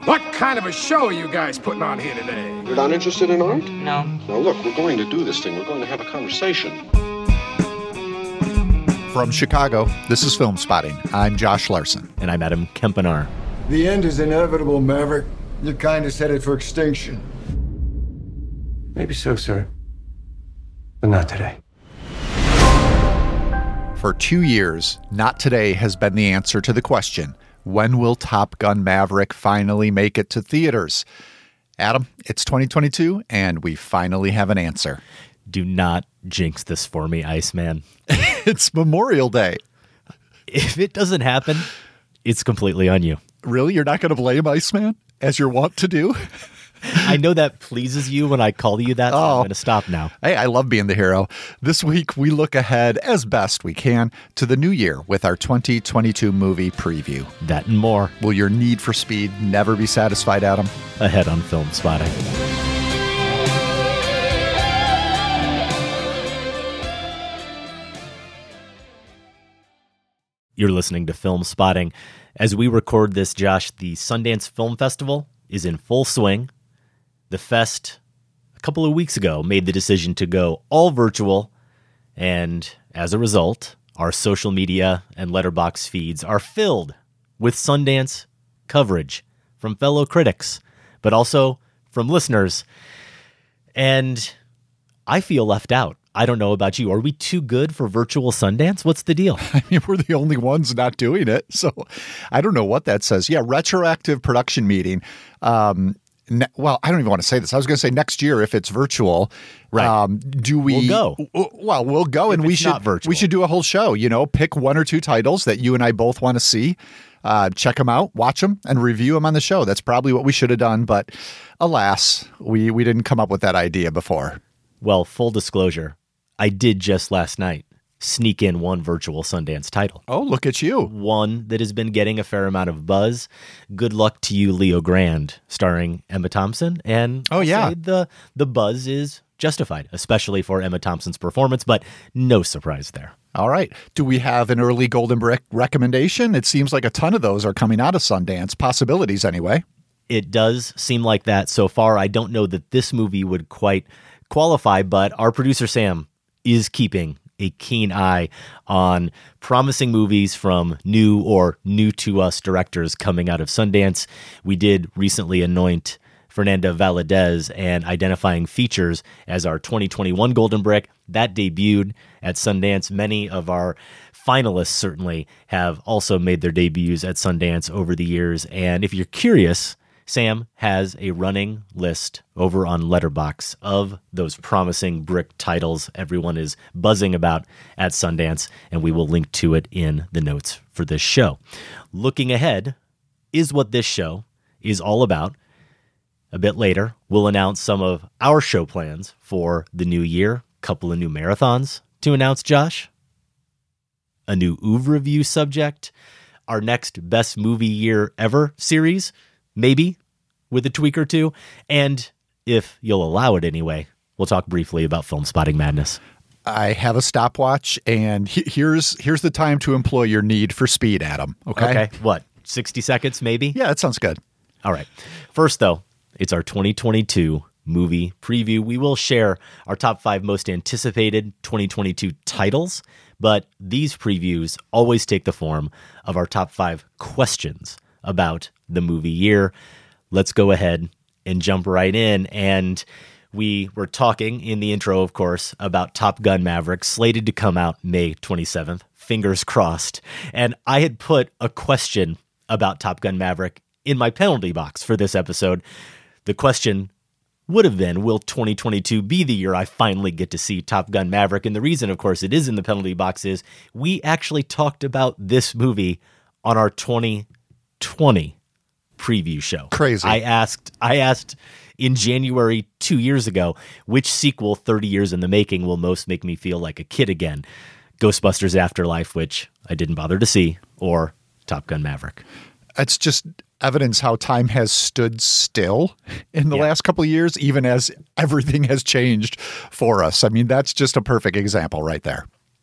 What kind of a show are you guys putting on here today? You're not interested in art? No. Now look, we're going to do this thing. We're going to have a conversation. From Chicago, this is Film Spotting. I'm Josh Larson. And I'm Adam Kempenaar. The end is inevitable, Maverick. Your kind is headed for extinction. Maybe so, sir. But not today. For 2 years, Not Today has been the answer to the question, when will Top Gun Maverick finally make it to theaters? Adam, it's 2022, and we finally have an answer. Do not jinx this for me, Iceman. It's Memorial Day. If it doesn't happen, it's completely on you. Really? You're not going to blame Iceman, as you're wont to do? I know that pleases you when I call you that, so I'm going to stop now. Hey, I love being the hero. This week, we look ahead as best we can to the new year with our 2022 movie preview. That and more. Will your need for speed never be satisfied, Adam? Ahead on Film Spotting. You're listening to Film Spotting. As we record this, Josh, the Sundance Film Festival is in full swing. The Fest, a couple of weeks ago, made the decision to go all virtual, and as a result, our social media and Letterboxd feeds are filled with Sundance coverage from fellow critics, but also from listeners. And I feel left out. I don't know about you. Are we too good for virtual Sundance? What's the deal? I mean, we're the only ones not doing it, so I don't know what that says. Yeah, retroactive production meeting. Well, I don't even want to say this. I was going to say next year if it's virtual. Right. We'll go. Well, we'll go, and we should do a whole show. You know, pick one or two titles that you and I both want to see. Check them out, watch them, and review them on the show. That's probably what we should have done, but alas, we didn't come up with that idea before. Well, full disclosure, I did just last night sneak in one virtual Sundance title. Oh, look at you. One that has been getting a fair amount of buzz. Good Luck to You, Leo Grand, starring Emma Thompson. And I'll say the buzz is justified, especially for Emma Thompson's performance, but no surprise there. All right. Do we have an early Golden Brick recommendation? It seems like a ton of those are coming out of Sundance. Possibilities, anyway. It does seem like that so far. I don't know that this movie would quite qualify, but our producer Sam is keeping a keen eye on promising movies from new or new to us directors coming out of Sundance. We did recently anoint Fernanda Valadez and Identifying Features as our 2021 Golden Brick. That debuted at Sundance. Many of our finalists certainly have also made their debuts at Sundance over the years. And if you're curious, Sam has a running list over on Letterboxd of those promising brick titles everyone is buzzing about at Sundance, and we will link to it in the notes for this show. Looking ahead is what this show is all about. A bit later, we'll announce some of our show plans for the new year. A couple of new marathons to announce, Josh. A new oeuvre review subject. Our next Best Movie Year Ever series. Maybe with a tweak or two. And if you'll allow it anyway, we'll talk briefly about Film Spotting Madness. I have a stopwatch, and here's the time to employ your need for speed, Adam. Okay. What, 60 seconds maybe? Yeah, that sounds good. All right. First, though, it's our 2022 movie preview. We will share our top 5 most anticipated 2022 titles, but these previews always take the form of our top 5 questions about the movie year. Let's go ahead and jump right in. And we were talking in the intro, of course, about Top Gun Maverick, slated to come out May 27th. Fingers crossed. And I had put a question about Top Gun Maverick in my penalty box for this episode. The question would have been, will 2022 be the year I finally get to see Top Gun Maverick? And the reason, of course, it is in the penalty box is we actually talked about this movie on our 2020 preview show. Crazy. I asked in January 2 years ago, which sequel 30 years in the making will most make me feel like a kid again? Ghostbusters Afterlife, which I didn't bother to see, or Top Gun Maverick. It's just evidence how time has stood still in the last couple of years, even as everything has changed for us. I mean, that's just a perfect example right there.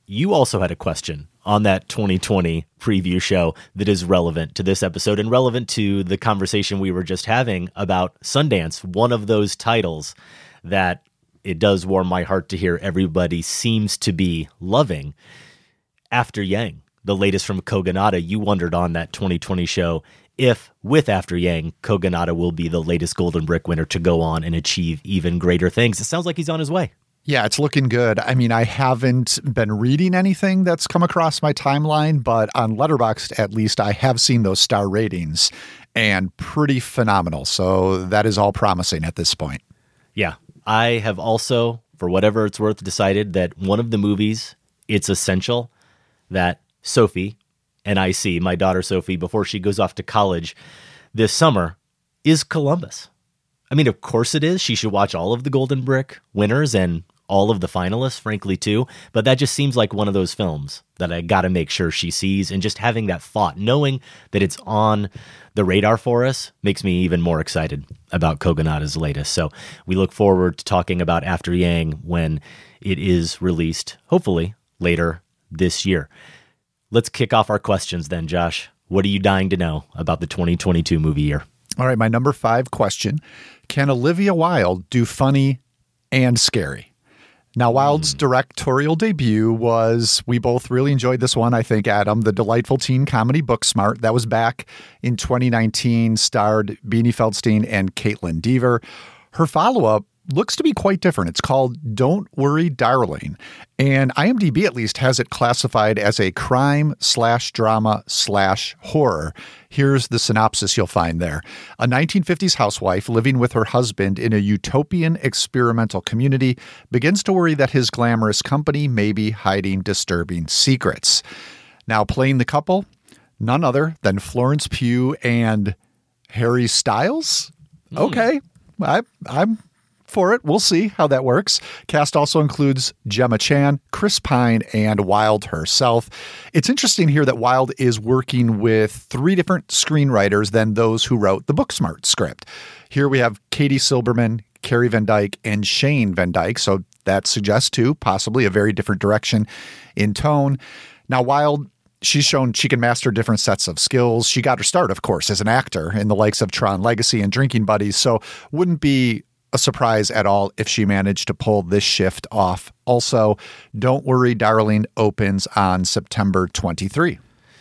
you also had a question on that 2020 preview show that is relevant to this episode and relevant to the conversation we were just having about Sundance, one of those titles that it does warm my heart to hear everybody seems to be loving. After Yang, the latest from Kogonada, you wondered on that 2020 show if, with After Yang, Kogonada will be the latest Golden Brick winner to go on and achieve even greater things. It sounds like he's on his way. Yeah, it's looking good. I mean, I haven't been reading anything that's come across my timeline, but on Letterboxd, at least, I have seen those star ratings and pretty phenomenal. So that is all promising at this point. Yeah, I have also, for whatever it's worth, decided that one of the movies, it's essential that Sophie and I see, my daughter Sophie, before she goes off to college this summer, is Columbus. I mean, of course it is. She should watch all of the Golden Brick winners and all of the finalists, frankly, too. But that just seems like one of those films that I got to make sure she sees. And just having that thought, knowing that it's on the radar for us, makes me even more excited about Kogonada's latest. So we look forward to talking about After Yang when it is released, hopefully later this year. Let's kick off our questions then, Josh. What are you dying to know about the 2022 movie year? All right, my number 5 question. Can Olivia Wilde do funny and scary? Now, Wilde's directorial debut was, we both really enjoyed this one, I think, Adam, the delightful teen comedy Booksmart. That was back in 2019, starred Beanie Feldstein and Caitlin Dever. Her follow-up looks to be quite different. It's called Don't Worry, Darling. And IMDb at least has it classified as a crime/drama/horror. Here's the synopsis you'll find there. A 1950s housewife living with her husband in a utopian experimental community begins to worry that his glamorous company may be hiding disturbing secrets. Now, playing the couple, none other than Florence Pugh and Harry Styles. Okay, I'm for it. We'll see how that works. Cast also includes Gemma Chan, Chris Pine, and Wilde herself. It's interesting here that Wilde is working with 3 different screenwriters than those who wrote the Booksmart script. Here we have Katie Silberman, Carrie Van Dyke, and Shane Van Dyke. So that suggests too possibly a very different direction in tone. Now, Wilde, she's shown she can master different sets of skills. She got her start, of course, as an actor in the likes of Tron Legacy and Drinking Buddies. So wouldn't be a surprise at all if she managed to pull this shift off. Also, Don't Worry, Darling opens on September 23.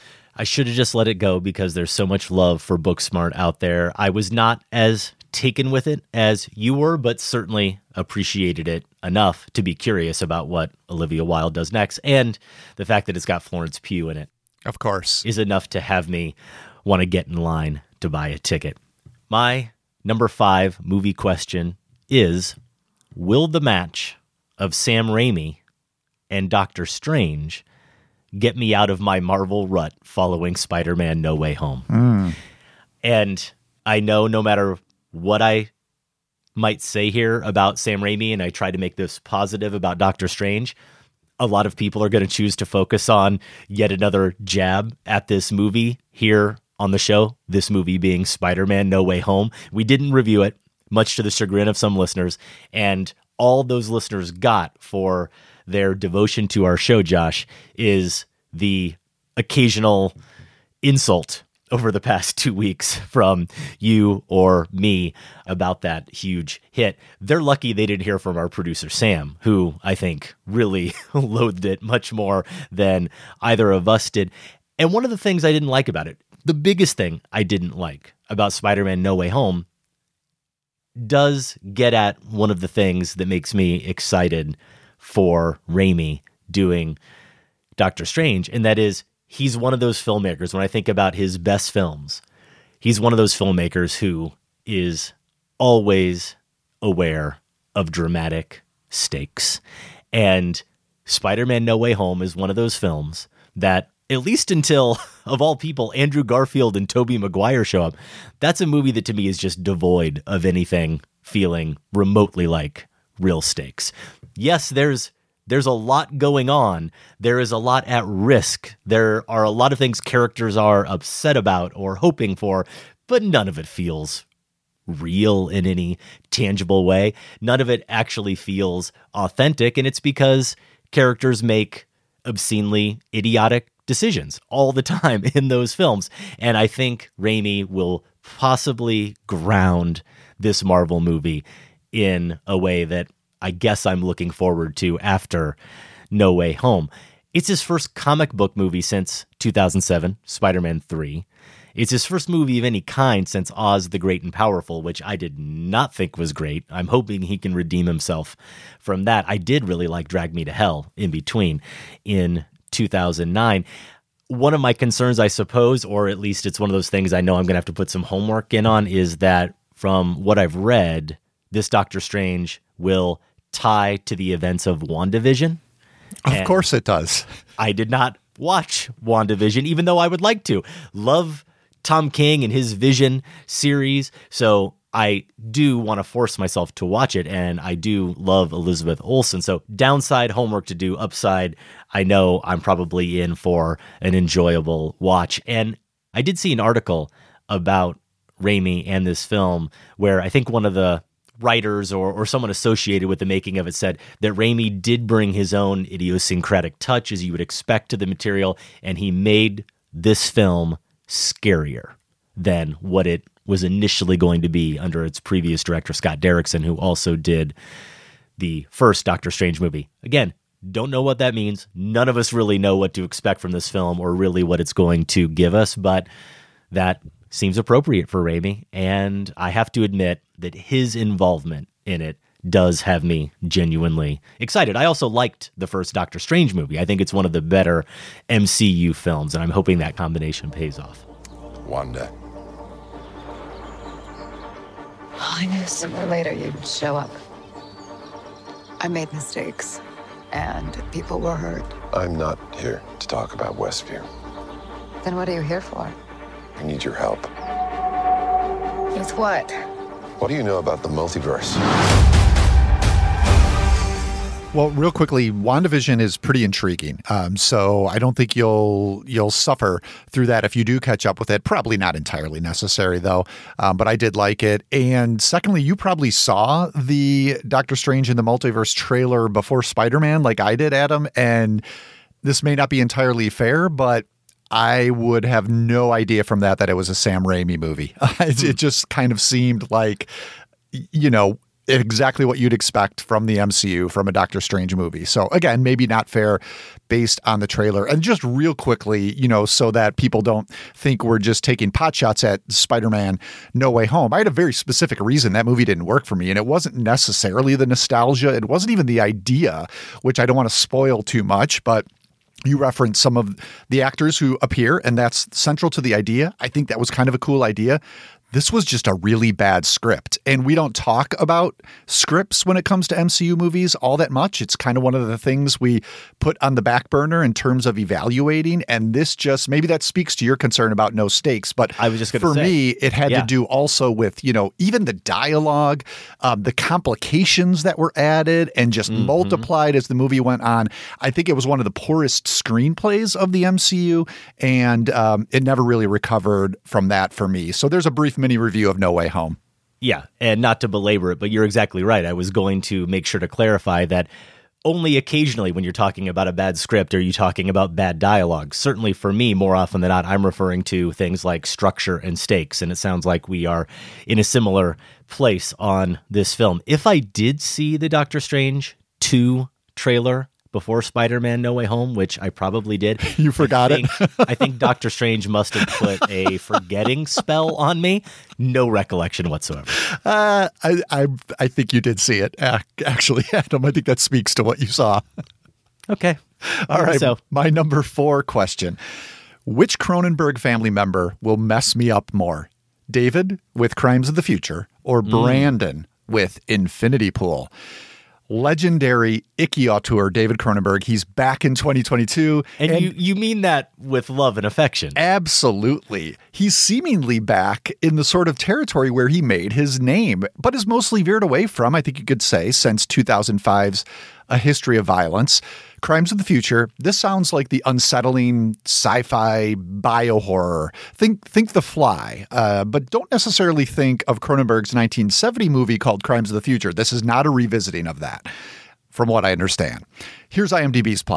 I should have just let it go because there's so much love for Booksmart out there. I was not as taken with it as you were, but certainly appreciated it enough to be curious about what Olivia Wilde does next. And the fact that it's got Florence Pugh in it, of course, is enough to have me want to get in line to buy a ticket. My number 5 movie question is, will the match of Sam Raimi and Doctor Strange get me out of my Marvel rut following Spider-Man No Way Home? And I know no matter what I might say here about Sam Raimi, and I try to make this positive about Doctor Strange, a lot of people are going to choose to focus on yet another jab at this movie here on the show, this movie being Spider-Man No Way Home. We didn't review it, much to the chagrin of some listeners, and all those listeners got for their devotion to our show, Josh, is the occasional insult over the past 2 weeks from you or me about that huge hit. They're lucky they didn't hear from our producer, Sam, who I think really loathed it much more than either of us did. And one of the things I didn't like about it, the biggest thing I didn't like about Spider-Man No Way Home, does get at one of the things that makes me excited for Raimi doing Doctor Strange, and that is he's one of those filmmakers, when I think about his best films, he's one of those filmmakers who is always aware of dramatic stakes. And Spider-Man No Way Home is one of those films that, at least until, of all people, Andrew Garfield and Tobey Maguire show up, that's a movie that to me is just devoid of anything feeling remotely like real stakes. Yes, there's a lot going on. There is a lot at risk. There are a lot of things characters are upset about or hoping for, but none of it feels real in any tangible way. None of it actually feels authentic, and it's because characters make obscenely idiotic decisions all the time in those films. And I think Raimi will possibly ground this Marvel movie in a way that I guess I'm looking forward to after No Way Home. It's his first comic book movie since 2007, Spider-Man 3. It's his first movie of any kind since Oz the Great and Powerful, which I did not think was great. I'm hoping he can redeem himself from that. I did really like Drag Me to Hell in between in 2009. One of my concerns, I suppose, or at least it's one of those things I know I'm going to have to put some homework in on, is that from what I've read, this Doctor Strange will tie to the events of WandaVision. Of course it does. I did not watch WandaVision, even though I would like to. Love Tom King and his Vision series, so I do want to force myself to watch it, and I do love Elizabeth Olsen. So downside, homework to do. Upside, I know I'm probably in for an enjoyable watch. And I did see an article about Raimi and this film where I think one of the writers or someone associated with the making of it said that Raimi did bring his own idiosyncratic touch, as you would expect, to the material, and he made this film scarier than what it was initially going to be under its previous director, Scott Derrickson, who also did the first Doctor Strange movie. Again, don't know what that means. None of us really know what to expect from this film or really what it's going to give us, but that seems appropriate for Raimi, and I have to admit that his involvement in it does have me genuinely excited. I also liked the first Doctor Strange movie. I think it's one of the better MCU films, and I'm hoping that combination pays off. Wanda. I knew sooner or later you'd show up. I made mistakes, and people were hurt. I'm not here to talk about Westview. Then what are you here for? I need your help. With what? What do you know about the multiverse? Well, real quickly, WandaVision is pretty intriguing. So I don't think you'll suffer through that if you do catch up with it. Probably not entirely necessary, though. But I did like it. And secondly, you probably saw the Doctor Strange in the Multiverse trailer before Spider-Man, like I did, Adam. And this may not be entirely fair, but I would have no idea from that it was a Sam Raimi movie. It just kind of seemed like, exactly what you'd expect from the MCU, from a Doctor Strange movie. So again, maybe not fair based on the trailer. And just real quickly, so that people don't think we're just taking pot shots at Spider-Man No Way Home. I had a very specific reason that movie didn't work for me. And it wasn't necessarily the nostalgia. It wasn't even the idea, which I don't want to spoil too much, but you referenced some of the actors who appear, and that's central to the idea. I think that was kind of a cool idea. This was just a really bad script. And we don't talk about scripts when it comes to MCU movies all that much. It's kind of one of the things we put on the back burner in terms of evaluating. And this just, maybe that speaks to your concern about no stakes. But I was just going to say, for me, it had to do also with, even the dialogue, the complications that were added and just multiplied as the movie went on. I think it was one of the poorest screenplays of the MCU. And it never really recovered from that for me. So there's a brief mini review of No Way Home. Yeah, and not to belabor it, but you're exactly right. I was going to make sure to clarify that only occasionally when you're talking about a bad script are you talking about bad dialogue. Certainly for me, more often than not, I'm referring to things like structure and stakes, and it sounds like we are in a similar place on this film. If I did see the Doctor Strange 2 trailer before Spider-Man No Way Home, which I probably did. You forgot it? I think Doctor Strange must have put a forgetting spell on me. No recollection whatsoever. I think you did see it, actually, Adam. I think that speaks to what you saw. Okay. All right. So, my number 4 question. Which Cronenberg family member will mess me up more? David with Crimes of the Future or Brandon with Infinity Pool? Legendary icky auteur David Cronenberg. He's back in 2022. And you mean that with love and affection? Absolutely. He's seemingly back in the sort of territory where he made his name, but is mostly veered away from, I think you could say, since 2005's A History of Violence. Crimes of the Future. This sounds like the unsettling sci-fi bio-horror. Think The Fly, but don't necessarily think of Cronenberg's 1970 movie called Crimes of the Future. This is not a revisiting of that, from what I understand. Here's IMDb's plot.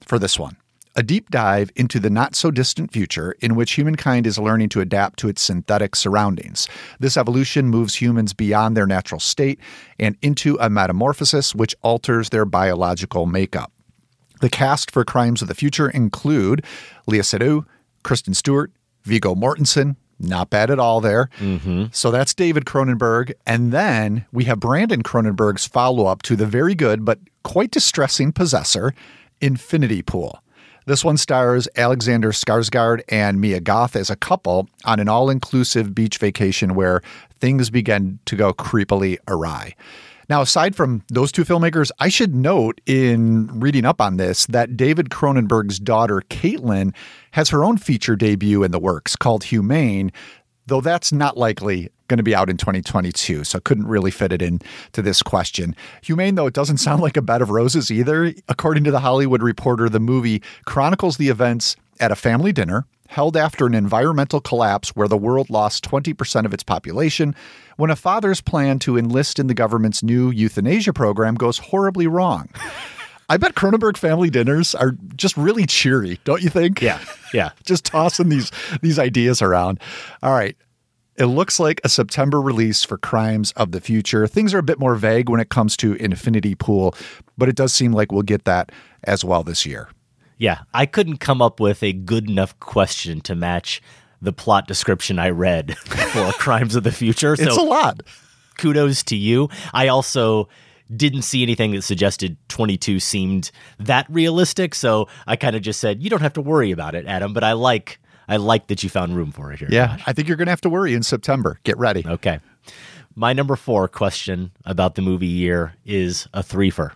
for this one. A deep dive into the not-so-distant future in which humankind is learning to adapt to its synthetic surroundings. This evolution moves humans beyond their natural state and into a metamorphosis which alters their biological makeup. The cast for Crimes of the Future include Léa Seydoux, Kristen Stewart, Viggo Mortensen. Not bad at all there. Mm-hmm. So that's David Cronenberg. And then we have Brandon Cronenberg's follow-up to the very good but quite distressing Possessor, Infinity Pool. This one stars Alexander Skarsgård and Mia Goth as a couple on an all-inclusive beach vacation where things begin to go creepily awry. Now, aside from those two filmmakers, I should note in reading up on this that David Cronenberg's daughter, Caitlin, has her own feature debut in the works called Humane, though that's not likely going to be out in 2022, so couldn't really fit it into this question. Humane, though, it doesn't sound like a bed of roses either. According to The Hollywood Reporter, the movie chronicles the events at a family dinner held after an environmental collapse where the world lost 20% of its population, when a father's plan to enlist in the government's new euthanasia program goes horribly wrong. I bet Cronenberg family dinners are just really cheery, don't you think? Yeah. Just tossing these ideas around. All right. It looks like a September release for Crimes of the Future. Things are a bit more vague when it comes to Infinity Pool, but it does seem like we'll get that as well this year. Yeah, I couldn't come up with a good enough question to match the plot description I read for Crimes of the Future. It's a lot. Kudos to you. I also didn't see anything that suggested 22 seemed that realistic, so I kind of just said, you don't have to worry about it, Adam, but I like that you found room for it here. Yeah, I think you're going to have to worry in September. Get ready. Okay. My number 4 question about the movie year is a threefer.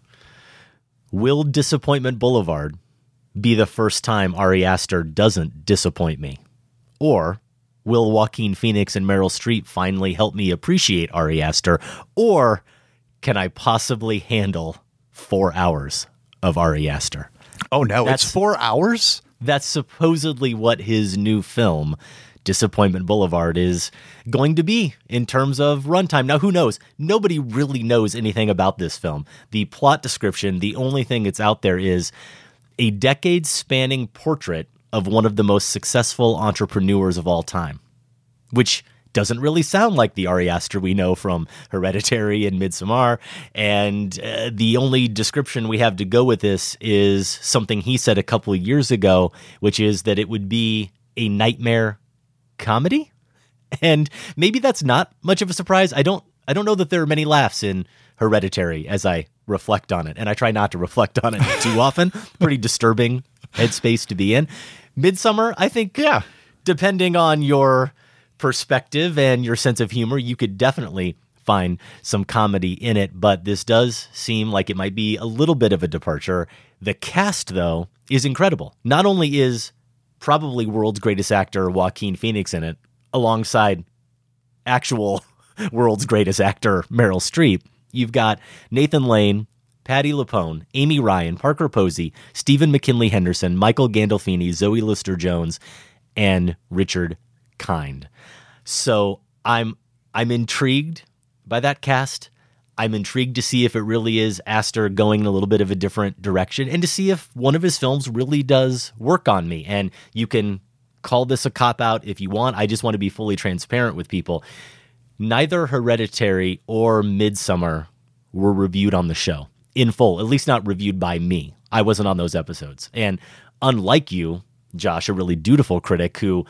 Will Disappointment Boulevard be the first time Ari Aster doesn't disappoint me? Or will Joaquin Phoenix and Meryl Streep finally help me appreciate Ari Aster? Or can I possibly handle 4 hours of Ari Aster? Oh, no, it's 4 hours? That's supposedly what his new film, Disappointment Boulevard, is going to be in terms of runtime. Now, who knows? Nobody really knows anything about this film. The plot description, the only thing that's out there is a decade-spanning portrait of one of the most successful entrepreneurs of all time, which doesn't really sound like the Ari Aster we know from Hereditary and Midsommar. And the only description we have to go with this is something he said a couple of years ago, which is that it would be a nightmare comedy. And maybe that's not much of a surprise. I don't know that there are many laughs in Hereditary as I reflect on it. And I try not to reflect on it too often. Pretty disturbing headspace to be in. Midsommar, I think, depending on your perspective and your sense of humor, you could definitely find some comedy in it, but this does seem like it might be a little bit of a departure. The cast, though, is incredible. Not only is probably world's greatest actor Joaquin Phoenix in it, alongside actual world's greatest actor Meryl Streep, you've got Nathan Lane, Patti LuPone, Amy Ryan, Parker Posey, Stephen McKinley Henderson, Michael Gandolfini, Zoe Lister-Jones, and Richard Kind. So I'm intrigued by that cast. I'm intrigued to see if it really is Aster going in a little bit of a different direction and to see if one of his films really does work on me. And you can call this a cop-out if you want. I just want to be fully transparent with people. Neither Hereditary or Midsommar were reviewed on the show in full, at least not reviewed by me. I wasn't on those episodes. And unlike you, Josh, a really dutiful critic who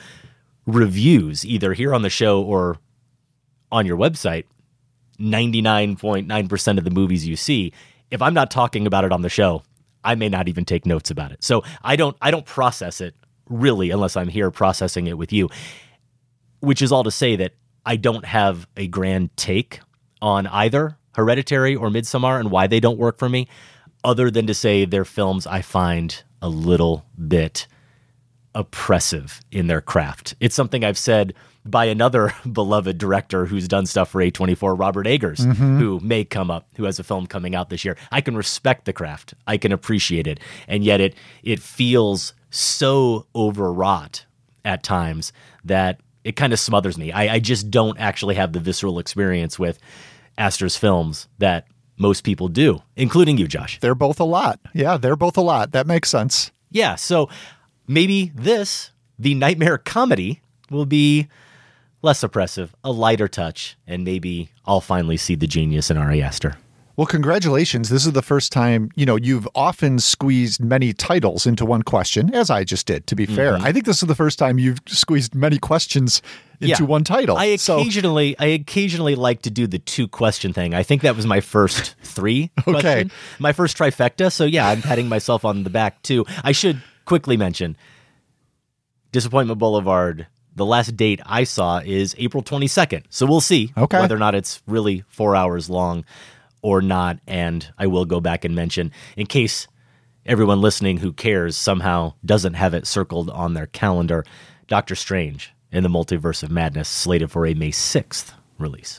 reviews either here on the show or on your website 99.9% of the movies you see, if I'm not talking about it on the show, I may not even take notes about it. So I don't process it really unless I'm here processing it with you, which is all to say that I don't have a grand take on either Hereditary or Midsommar and why they don't work for me, other than to say they're films I find a little bit oppressive in their craft. It's something I've said by another beloved director who's done stuff for A24, Robert Eggers, who may come up, who has a film coming out this year. I can respect the craft. I can appreciate it. And yet it feels so overwrought at times that it kind of smothers me. I just don't actually have the visceral experience with Aster's films that most people do, including you, Josh. They're both a lot. Yeah, they're both a lot. That makes sense. Yeah, so maybe the nightmare comedy, will be less oppressive, a lighter touch, and maybe I'll finally see the genius in Ari Aster. Well, congratulations. This is the first time, you've often squeezed many titles into one question, as I just did, to be fair. I think this is the first time you've squeezed many questions into one title. I occasionally like to do the 2-question thing. I think that was my first 3 question, my first trifecta. So yeah, I'm patting myself on the back too. I should quickly mention Disappointment Boulevard. The last date I saw is April 22nd. So we'll see whether or not it's really 4 hours long or not. And I will go back and mention, in case everyone listening who cares somehow doesn't have it circled on their calendar, Doctor Strange in the Multiverse of Madness, slated for a May 6th release.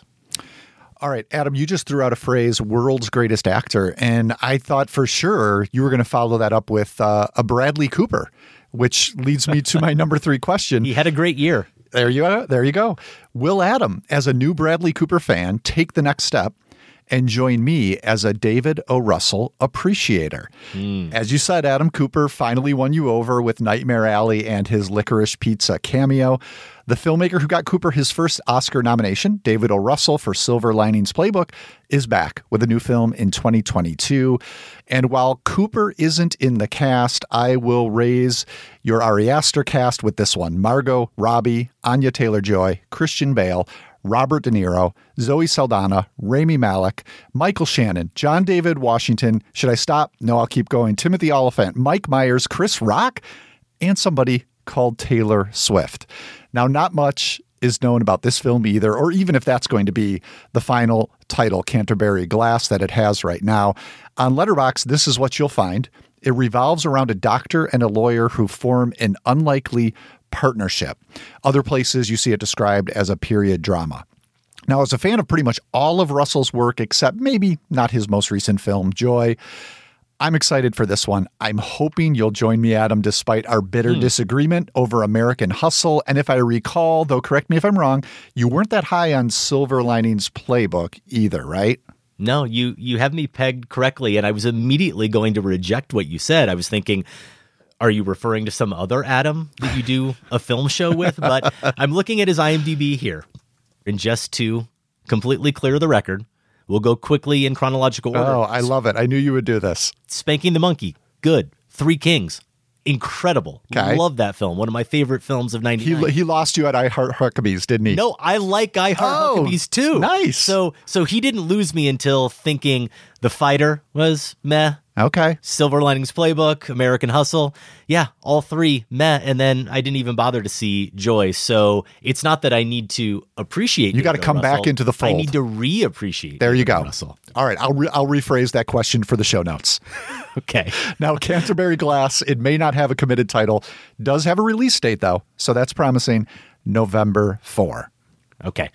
All right, Adam, you just threw out a phrase, world's greatest actor, and I thought for sure you were going to follow that up with a Bradley Cooper, which leads me to my number 3 question. He had a great year. There you go. Will Adam, as a new Bradley Cooper fan, take the next step and join me as a David O. Russell appreciator? As you said, Adam, Cooper finally won you over with Nightmare Alley and his Licorice Pizza cameo. The filmmaker who got Cooper his first Oscar nomination, David O. Russell for Silver Linings Playbook, is back with a new film in 2022. And while Cooper isn't in the cast, I will raise your Ari Aster cast with this one. Margot Robbie, Anya Taylor-Joy, Christian Bale, Robert De Niro, Zoe Saldana, Rami Malek, Michael Shannon, John David Washington. Should I stop? No, I'll keep going. Timothy Olyphant, Mike Myers, Chris Rock, and somebody called Taylor Swift. Now, not much is known about this film either, or even if that's going to be the final title, Canterbury Glass, that it has right now. On Letterboxd, this is what you'll find. It revolves around a doctor and a lawyer who form an unlikely partnership. Other places you see it described as a period drama. Now, as a fan of pretty much all of Russell's work, except maybe not his most recent film, Joy, I'm excited for this one. I'm hoping you'll join me, Adam, despite our bitter disagreement over American Hustle. And if I recall, though, correct me if I'm wrong, you weren't that high on Silver Linings Playbook either, right? No, you have me pegged correctly, and I was immediately going to reject what you said. I was thinking, are you referring to some other Adam that you do a film show with? But I'm looking at his IMDb here. And just to completely clear the record, we'll go quickly in chronological order. Oh, I love it. I knew you would do this. Spanking the Monkey. Good. Three Kings. Incredible. Okay. Love that film. One of my favorite films of 99. He lost you at I Heart Huckabees, didn't he? No, I like I Heart Huckabees too. Nice. So he didn't lose me until thinking The Fighter was meh. Okay. Silver Linings Playbook, American Hustle. Yeah, all three meh. And then I didn't even bother to see Joy. So it's not that I need to appreciate You got to come back into the fold. I need to reappreciate There you go. Russell. All right. I'll rephrase that question for the show notes. Okay. Now, Canterbury Glass, it may not have a committed title, does have a release date, though. So that's promising. November 4. Okay.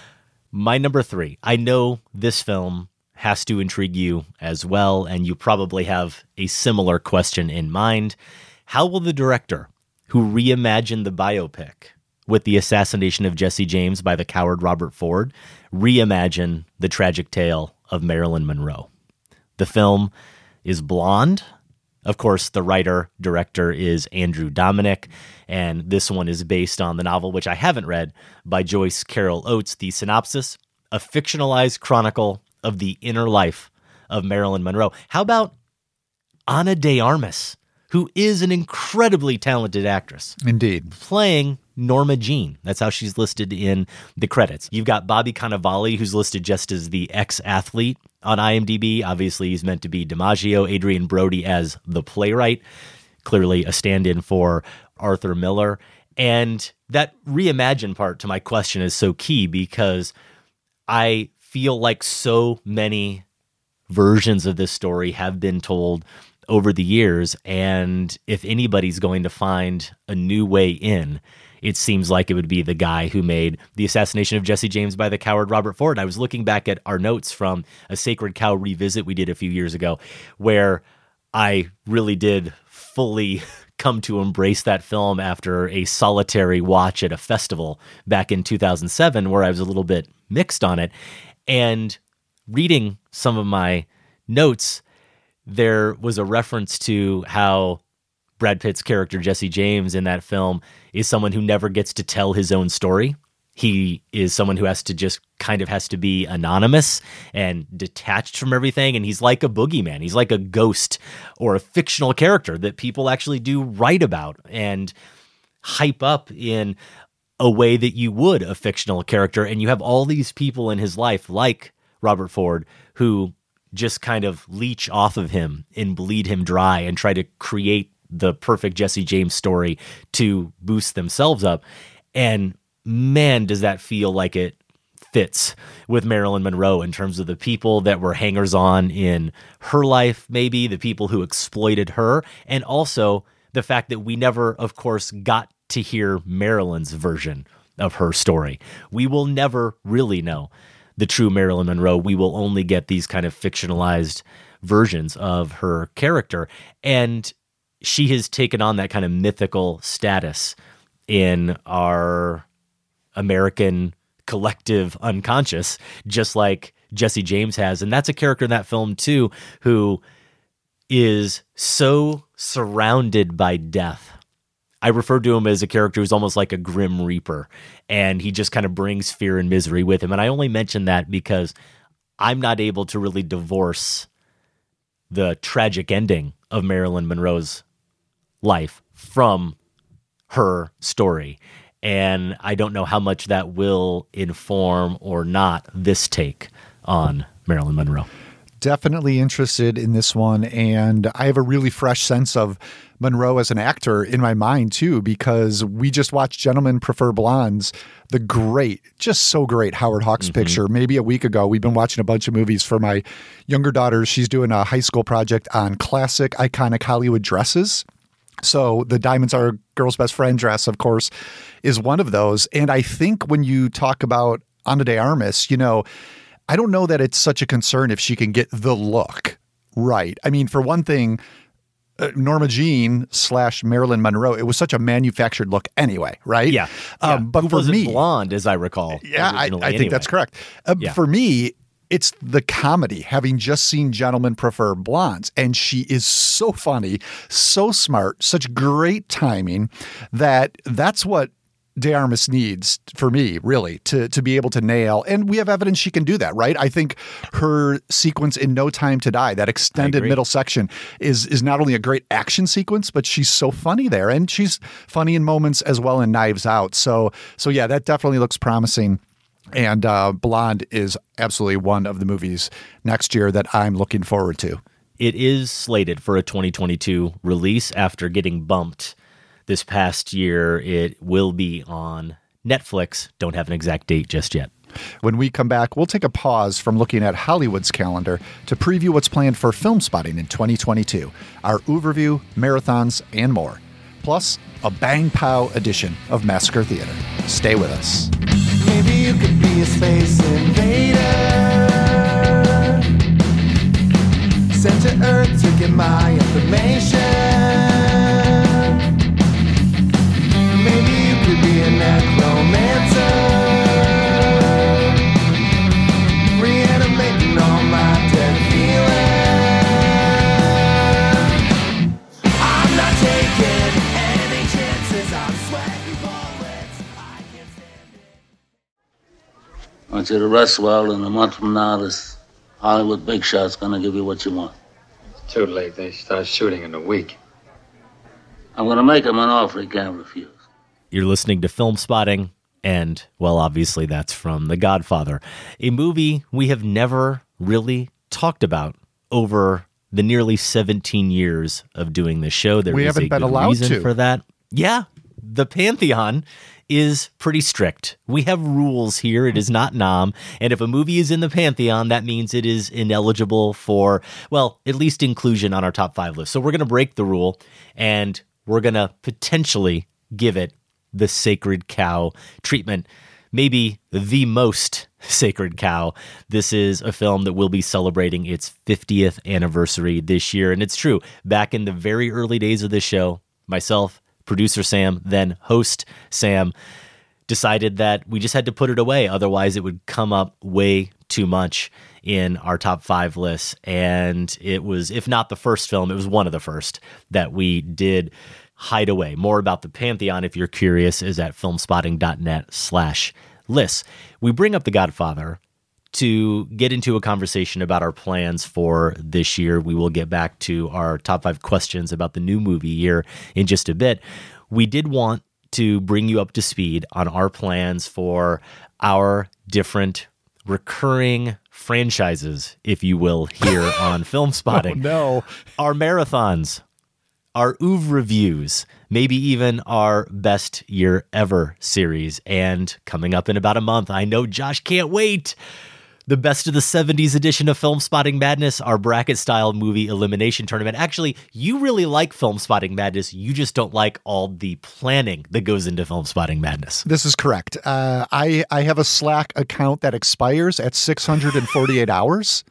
My number 3. I know this film has to intrigue you as well, and you probably have a similar question in mind. How will the director who reimagined the biopic with the assassination of Jesse James by the coward Robert Ford reimagine the tragic tale of Marilyn Monroe? The film is Blonde. Of course, the writer-director is Andrew Dominic, and this one is based on the novel, which I haven't read, by Joyce Carol Oates. The synopsis: a fictionalized chronicle of the inner life of Marilyn Monroe. How about Ana de Armas, who is an incredibly talented actress? Indeed. Playing Norma Jean. That's how she's listed in the credits. You've got Bobby Cannavale, who's listed just as the ex-athlete on IMDb. Obviously, he's meant to be DiMaggio. Adrian Brody as the playwright, clearly a stand-in for Arthur Miller. And that reimagine part to my question is so key because I feel like so many versions of this story have been told over the years, and if anybody's going to find a new way in, it seems like it would be the guy who made the assassination of Jesse James by the coward Robert Ford. I was looking back at our notes from a Sacred Cow revisit we did a few years ago, where I really did fully come to embrace that film after a solitary watch at a festival back in 2007, where I was a little bit mixed on it. And reading some of my notes, there was a reference to how Brad Pitt's character, Jesse James, in that film is someone who never gets to tell his own story. He is someone who has to be anonymous and detached from everything. And he's like a boogeyman. He's like a ghost or a fictional character that people actually do write about and hype up in a way that you would a fictional character. And you have all these people in his life, like Robert Ford, who just kind of leech off of him and bleed him dry and try to create the perfect Jesse James story to boost themselves up. And man, does that feel like it fits with Marilyn Monroe in terms of the people that were hangers-on in her life, maybe the people who exploited her, and also the fact that we never, of course, got to hear Marilyn's version of her story. We will never really know the true Marilyn Monroe. We will only get these kind of fictionalized versions of her character. And she has taken on that kind of mythical status in our American collective unconscious, just like Jesse James has. And that's a character in that film too, who is so surrounded by death. I refer to him as a character who's almost like a grim reaper, and he just kind of brings fear and misery with him. And I only mention that because I'm not able to really divorce the tragic ending of Marilyn Monroe's life from her story. And I don't know how much that will inform or not this take on Marilyn Monroe. Definitely interested in this one. And I have a really fresh sense of Monroe as an actor in my mind, too, because we just watched Gentlemen Prefer Blondes, the great, just so great Howard Hawks picture, maybe a week ago. We've been watching a bunch of movies for my younger daughter. She's doing a high school project on classic, iconic Hollywood dresses. So the Diamonds Are a Girl's Best Friend dress, of course, is one of those. And I think when you talk about Ana de Armas, you know, I don't know that it's such a concern if she can get the look right. I mean, for one thing, Norma Jean / Marilyn Monroe, it was such a manufactured look anyway, right? Yeah. But who for wasn't me, blonde, as I recall. Yeah, I think that's correct. For me, it's the comedy, having just seen Gentlemen Prefer Blondes. And she is so funny, so smart, such great timing that's what de Armas needs for me, really, to be able to nail. And we have evidence she can do that, right? I think her sequence in No Time to Die, that extended middle section, is not only a great action sequence, but she's so funny there. And she's funny in moments as well in Knives Out. So yeah, that definitely looks promising. And Blonde is absolutely one of the movies next year that I'm looking forward to. It is slated for a 2022 release after getting bumped this past year. It will be on Netflix. Don't have an exact date just yet. When we come back, we'll take a pause from looking at Hollywood's calendar to preview what's planned for Film Spotting in 2022, our overview, marathons, and more. Plus, a bang-pow edition of Massacre Theater. Stay with us. Maybe you could be a space invader, sent to Earth to get my information. Maybe you could be a necromancer, reanimating all my dead feelings. I'm not taking any chances, I'm sweating bullets, I can't stand it. I want you to rest well, and a month from now, this Hollywood big shot's gonna give you what you want. It's too late. They start shooting in a week. I'm gonna make him an offer he can't refuse. You're listening to Film Spotting, and, well, obviously that's from The Godfather, a movie we have never really talked about over the nearly 17 years of doing this show. We haven't been allowed to. For that. Yeah, the Pantheon is pretty strict. We have rules here. It is not Nam. And if a movie is in the Pantheon, that means it is ineligible for, well, at least inclusion on our top 5 list. So we're going to break the rule, and we're going to potentially give it the sacred cow treatment, maybe the most sacred cow. This is a film that will be celebrating its 50th anniversary this year. And it's true, back in the very early days of this show, myself, producer Sam, then host Sam, decided that we just had to put it away. Otherwise, it would come up way too much in our top 5 lists. And it was, if not the first film, it was one of the first that we did hide away. More about the Pantheon, if you're curious, is at filmspotting.net/lists. We bring up The Godfather to get into a conversation about our plans for this year. We will get back to our top 5 questions about the new movie year in just a bit. We did want to bring you up to speed on our plans for our different recurring franchises, if you will, here on Film Spotting. Oh, no. Our marathons, our oeuvre reviews, maybe even our best year ever series. And coming up in about a month, I know Josh can't wait, the best of the 70s edition of Film Spotting Madness, our bracket-style movie elimination tournament. Actually, you really like Film Spotting Madness. You just don't like all the planning that goes into Film Spotting Madness. This is correct. I have a Slack account that expires at 648 hours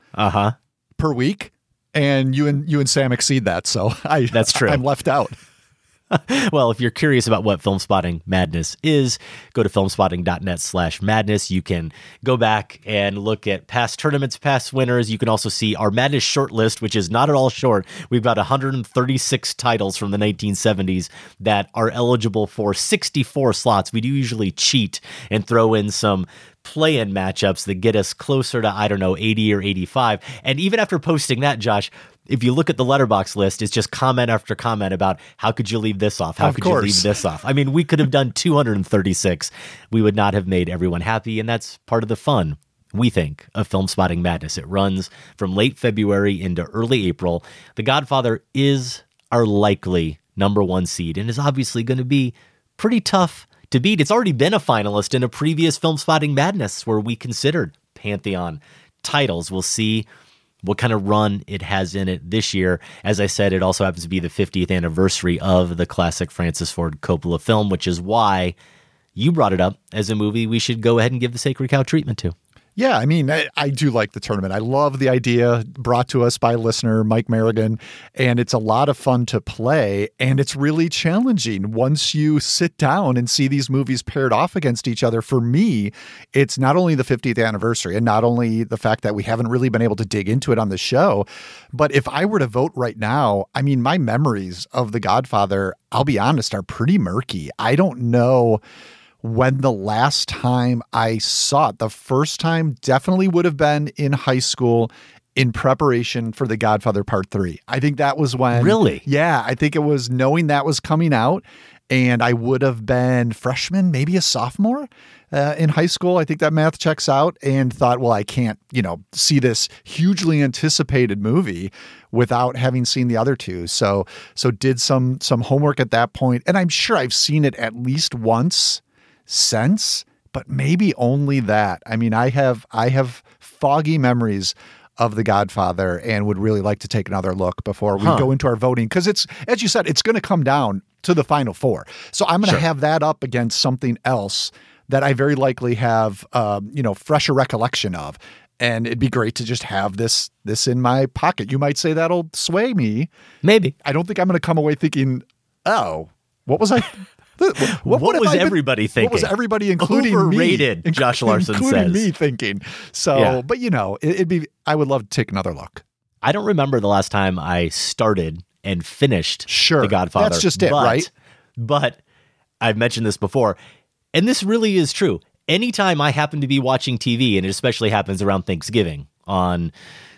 per week, and you and Sam exceed that, so that's true. I'm left out. Well, if you're curious about what Film Spotting Madness is, go to filmspotting.net/madness. You can go back and look at past tournaments, past winners. You can also see our Madness short list, which is not at all short. We've got 136 titles from the 1970s that are eligible for 64 slots. We do usually cheat and throw in some play-in matchups that get us closer to, 80 or 85. And even after posting that, Josh, if you look at the letterbox list, it's just comment after comment about how could you leave this off? How could you leave this off? I mean, we could have done 236. We would not have made everyone happy, and that's part of the fun, we think, of Film Spotting Madness. It runs from late February into early April. The Godfather is our likely number 1 seed and is obviously going to be pretty tough to beat. It's already been a finalist in a previous Film Spotting Madness where we considered Pantheon titles. We'll see what kind of run it has in it this year. As I said, it also happens to be the 50th anniversary of the classic Francis Ford Coppola film, which is why you brought it up as a movie we should go ahead and give the Sacred Cow treatment to. Yeah, I mean, I do like the tournament. I love the idea brought to us by listener Mike Merrigan, and it's a lot of fun to play, and it's really challenging once you sit down and see these movies paired off against each other. For me, it's not only the 50th anniversary and not only the fact that we haven't really been able to dig into it on the show, but if I were to vote right now, I mean, my memories of The Godfather, I'll be honest, are pretty murky. I don't know when the last time I saw it. The first time definitely would have been in high school in preparation for The Godfather Part 3. I think that was when... Really? Yeah, I think it was knowing that was coming out, and I would have been freshman, maybe a sophomore in high school. I think that math checks out, and thought, well, I can't, see this hugely anticipated movie without having seen the other two. So did some homework at that point, and I'm sure I've seen it at least once since, but maybe only that. I mean, I have foggy memories of The Godfather and would really like to take another look before we go into our voting, because it's, as you said, it's going to come down to the final 4. So I'm going to have that up against something else that I very likely have fresher recollection of, and it'd be great to just have this in my pocket. You might say that'll sway me. Maybe. I don't think I'm going to come away thinking, oh, what was I... What was everybody thinking? What was everybody, including Overrated, me? Josh Larsen including says. me thinking. So, but it'd be, I would love to take another look. I don't remember the last time I started and finished The Godfather. That's just it, right? But I've mentioned this before, and this really is true. Anytime I happen to be watching TV, and it especially happens around Thanksgiving on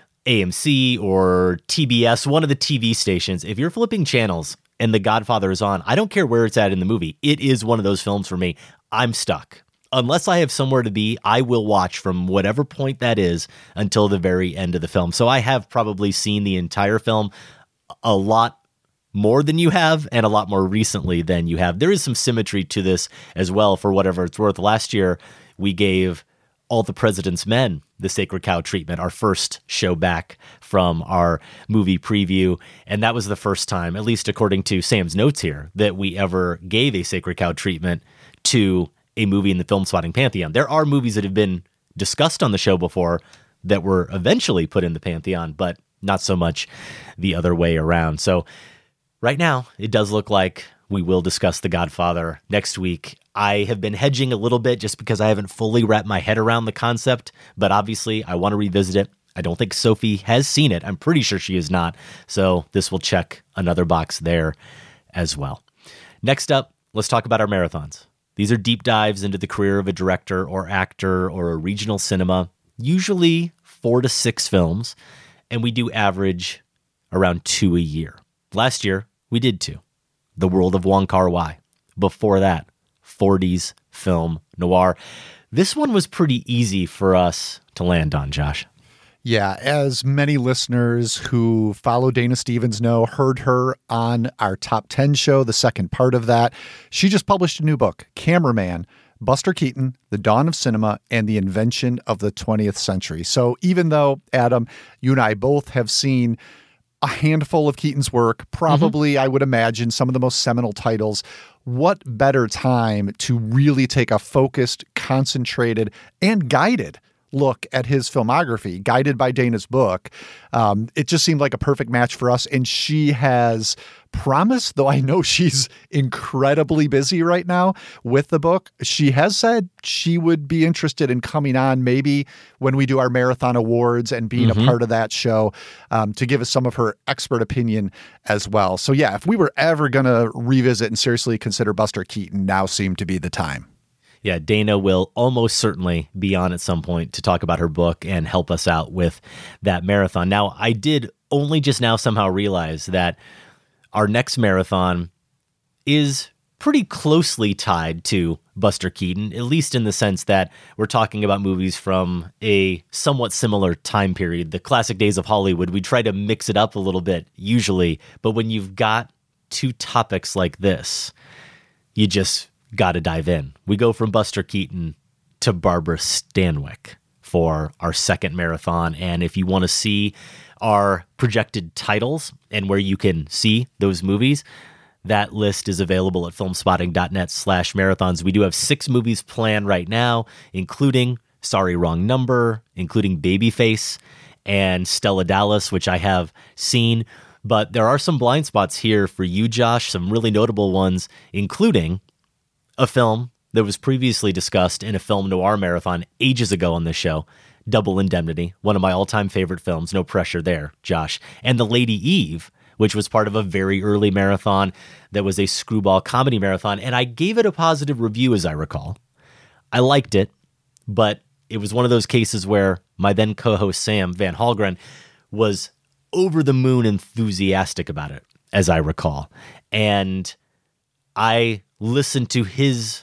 AMC or TBS, one of the TV stations, if you're flipping channels and The Godfather is on, I don't care where it's at in the movie. It is one of those films for me. I'm stuck. Unless I have somewhere to be, I will watch from whatever point that is until the very end of the film. So I have probably seen the entire film a lot more than you have, and a lot more recently than you have. There is some symmetry to this as well, for whatever it's worth. Last year, we gave All the President's Men the Sacred Cow treatment, our first show back from our movie preview. And that was the first time, at least according to Sam's notes here, that we ever gave a Sacred Cow treatment to a movie in the Film Spotting Pantheon. There are movies that have been discussed on the show before that were eventually put in the Pantheon, but not so much the other way around. So right now, it does look like we will discuss The Godfather next week. I have been hedging a little bit just because I haven't fully wrapped my head around the concept, but obviously I want to revisit it. I don't think Sophie has seen it. I'm pretty sure she is not. So this will check another box there as well. Next up, let's talk about our marathons. These are deep dives into the career of a director or actor or a regional cinema, usually 4 to 6 films, and we do average around 2 a year. Last year, we did 2. The World of Wong Kar-wai. Before that, 40s film noir. This one was pretty easy for us to land on, Josh. Yeah, as many listeners who follow Dana Stevens know, heard her on our Top 10 show, the second part of that. She just published a new book, Cameraman, Buster Keaton, The Dawn of Cinema, and the Invention of the 20th Century. So even though, Adam, you and I both have seen a handful of Keaton's work, probably, I would imagine, some of the most seminal titles, what better time to really take a focused, concentrated, and guided look at his filmography, guided by Dana's book. It just seemed like a perfect match for us. And she has promised, though I know she's incredibly busy right now with the book, she has said she would be interested in coming on maybe when we do our Marathon Awards and being a part of that show to give us some of her expert opinion as well. So yeah, if we were ever going to revisit and seriously consider Buster Keaton, now seemed to be the time. Yeah, Dana will almost certainly be on at some point to talk about her book and help us out with that marathon. Now, I did only just now somehow realize that our next marathon is pretty closely tied to Buster Keaton, at least in the sense that we're talking about movies from a somewhat similar time period. The classic days of Hollywood, we try to mix it up a little bit usually, but when you've got 2 topics like this, you just got to dive in. We go from Buster Keaton to Barbara Stanwyck for our second marathon. And if you want to see our projected titles and where you can see those movies, that list is available at filmspotting.net/marathons. We do have 6 movies planned right now, including Sorry, Wrong Number, including Babyface and Stella Dallas, which I have seen. But there are some blind spots here for you, Josh, some really notable ones, including a film that was previously discussed in a film noir marathon ages ago on this show, Double Indemnity, one of my all-time favorite films. No pressure there, Josh. And The Lady Eve, which was part of a very early marathon that was a screwball comedy marathon. And I gave it a positive review, as I recall. I liked it, but it was one of those cases where my then co-host Sam Van Hallgren was over the moon enthusiastic about it, as I recall. And I listened to his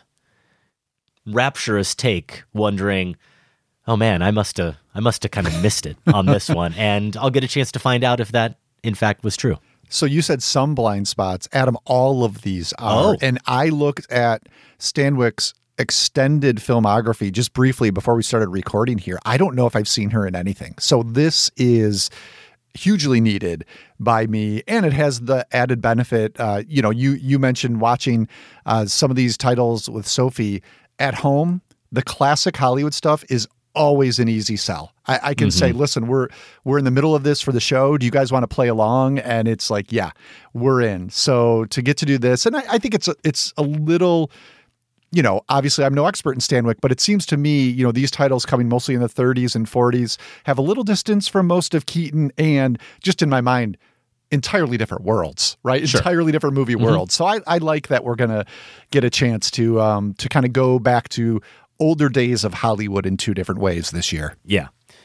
rapturous take, wondering, oh man, I must have kind of missed it on this one. And I'll get a chance to find out if that in fact was true. So you said some blind spots. Adam, all of these are. Oh. And I looked at Stanwyck's extended filmography just briefly before we started recording here. I don't know if I've seen her in anything. So this is hugely needed by me, and it has the added benefit. You mentioned watching some of these titles with Sophie at home. The classic Hollywood stuff is always an easy sell. I can say, listen, we're in the middle of this for the show. Do you guys want to play along? And it's like, yeah, we're in. So to get to do this, and I think it's a little. Obviously I'm no expert in Stanwyck, but it seems to me, these titles coming mostly in the 30s and 40s have a little distance from most of Keaton, and just in my mind, entirely different worlds, right? Sure. Entirely different movie worlds. So I like that we're going to get a chance to kind of go back to older days of Hollywood in 2 different ways this year. Yeah.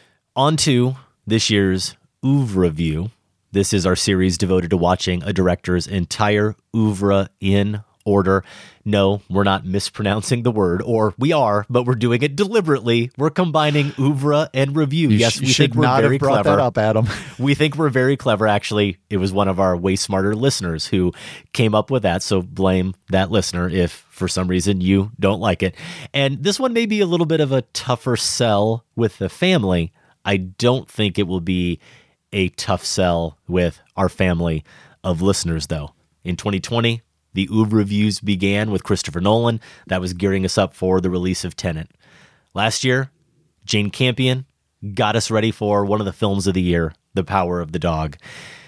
On to this year's Oeuvre Review. This is our series devoted to watching a director's entire oeuvre in order. No, we're not mispronouncing the word, or we are, but we're doing it deliberately. We're combining oeuvre and review. Yes, we think we're very clever. That up, Adam. We think we're very clever. Actually, it was one of our way smarter listeners who came up with that. So blame that listener if for some reason you don't like it. And this one may be a little bit of a tougher sell with the family. I don't think it will be a tough sell with our family of listeners, though. In 2020, the Oeuvre reviews began with Christopher Nolan. That was gearing us up for the release of Tenet. Last year, Jane Campion got us ready for one of the films of the year, The Power of the Dog.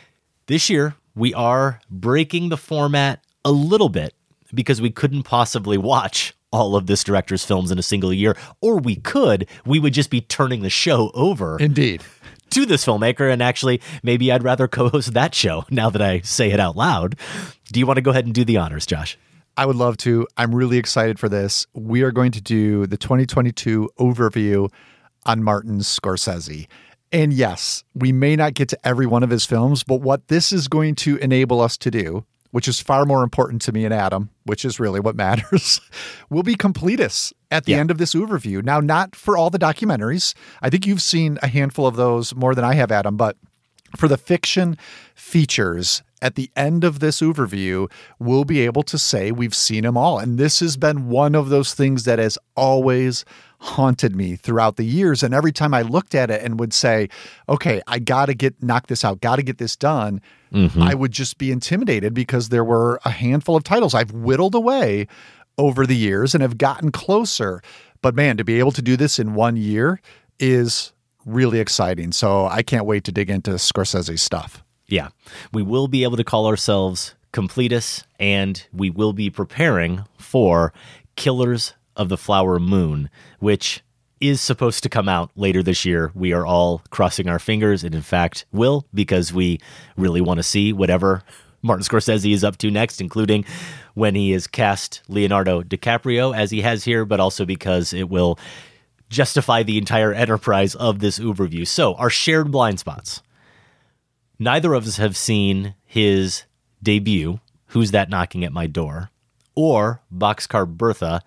This year, we are breaking the format a little bit because we couldn't possibly watch all of this director's films in a single year, or we would just be turning the show over. Indeed. To this filmmaker, and actually, maybe I'd rather co-host that show now that I say it out loud. Do you want to go ahead and do the honors, Josh? I would love to. I'm really excited for this. We are going to do the 2022 overview on Martin Scorsese. And yes, we may not get to every one of his films, but what this is going to enable us to do, which is far more important to me and Adam, which is really what matters, we'll be completists at the end of this overview. Now, not for all the documentaries. I think you've seen a handful of those more than I have, Adam, but for the fiction features at the end of this overview, we'll be able to say we've seen them all. And this has been one of those things that has always haunted me throughout the years. And every time I looked at it and would say, okay, I got to knock this out, got to get this done, I would just be intimidated because there were a handful of titles I've whittled away over the years and have gotten closer. But man, to be able to do this in 1 year is really exciting. So I can't wait to dig into Scorsese's stuff. Yeah, we will be able to call ourselves completists, and we will be preparing for Killers of the Flower Moon, which is supposed to come out later this year. We are all crossing our fingers, and in fact will, because we really want to see whatever Martin Scorsese is up to next, including when he has cast Leonardo DiCaprio, as he has here, but also because it will justify the entire enterprise of this overview. So, our shared blind spots. Neither of us have seen his debut, Who's That Knocking at My Door, or Boxcar Bertha,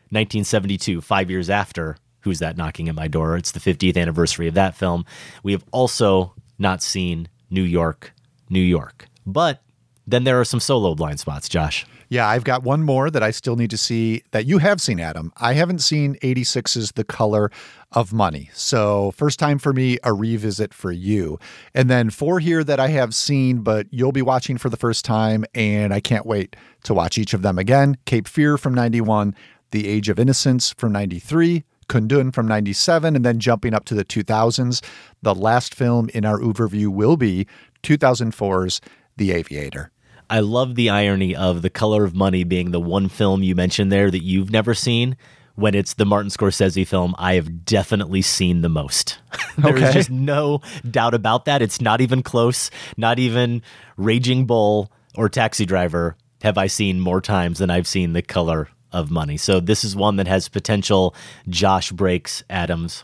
1972, 5 years after Who's That Knocking at My Door. It's the 50th anniversary of that film. We have also not seen New York, New York. But then there are some solo blind spots, Josh. Yeah, I've got one more that I still need to see that you have seen, Adam. I haven't seen 86's The Color of Money. So first time for me, a revisit for you. And then 4 here that I have seen, but you'll be watching for the first time, and I can't wait to watch each of them again. Cape Fear from 91, The Age of Innocence from 93, Kundun from 97, and then jumping up to the 2000s. The last film in our overview will be 2004's The Aviator. I love the irony of The Color of Money being the one film you mentioned there that you've never seen, when it's the Martin Scorsese film I have definitely seen the most. There's just no doubt about that. It's not even close. Not even Raging Bull or Taxi Driver have I seen more times than I've seen The Color of Money. So this is one that has potential Josh breaks Adam's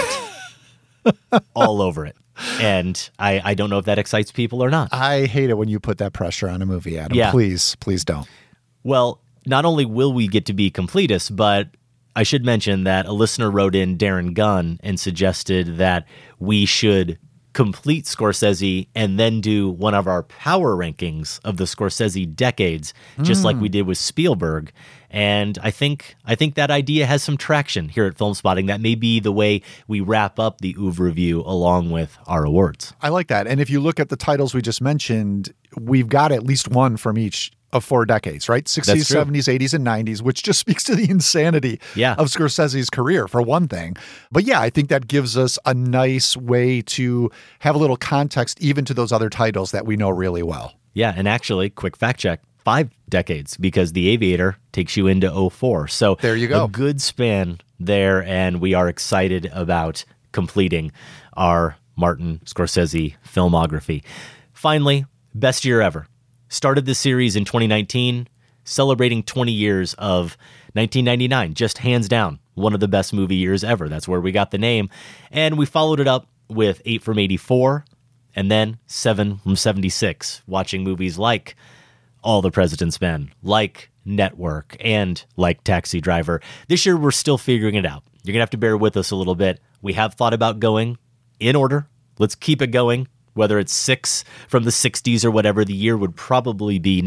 heart all over it. And I don't know if that excites people or not. I hate it when you put that pressure on a movie, Adam. Yeah. Please don't. Well, not only will we get to be completists, but I should mention that a listener wrote in, Darren Gunn, and suggested that we should complete Scorsese and then do one of our power rankings of the Scorsese decades, just like we did with Spielberg. And I think that idea has some traction here at Film Spotting. That may be the way we wrap up the Oeuvre review along with our awards. I like that. And if you look at the titles we just mentioned, we've got at least one from each of 4 decades, right? 60s, 70s, 80s, and 90s, which just speaks to the insanity of Scorsese's career, for one thing. But yeah, I think that gives us a nice way to have a little context even to those other titles that we know really well. Yeah, and actually, quick fact check, 5 decades, because The Aviator takes you into 2004. So there you go. A good span there, and we are excited about completing our Martin Scorsese filmography. Finally, best year ever. Started this series in 2019, celebrating 20 years of 1999, just hands down one of the best movie years ever. That's where we got the name. And we followed it up with 8 from 84, and then 7 from 76, watching movies like All the President's Men, like Network, and like Taxi Driver. This year, we're still figuring it out. You're going to have to bear with us a little bit. We have thought about going in order. Let's keep it going. Whether it's 6 from the 60s or whatever, the year would probably be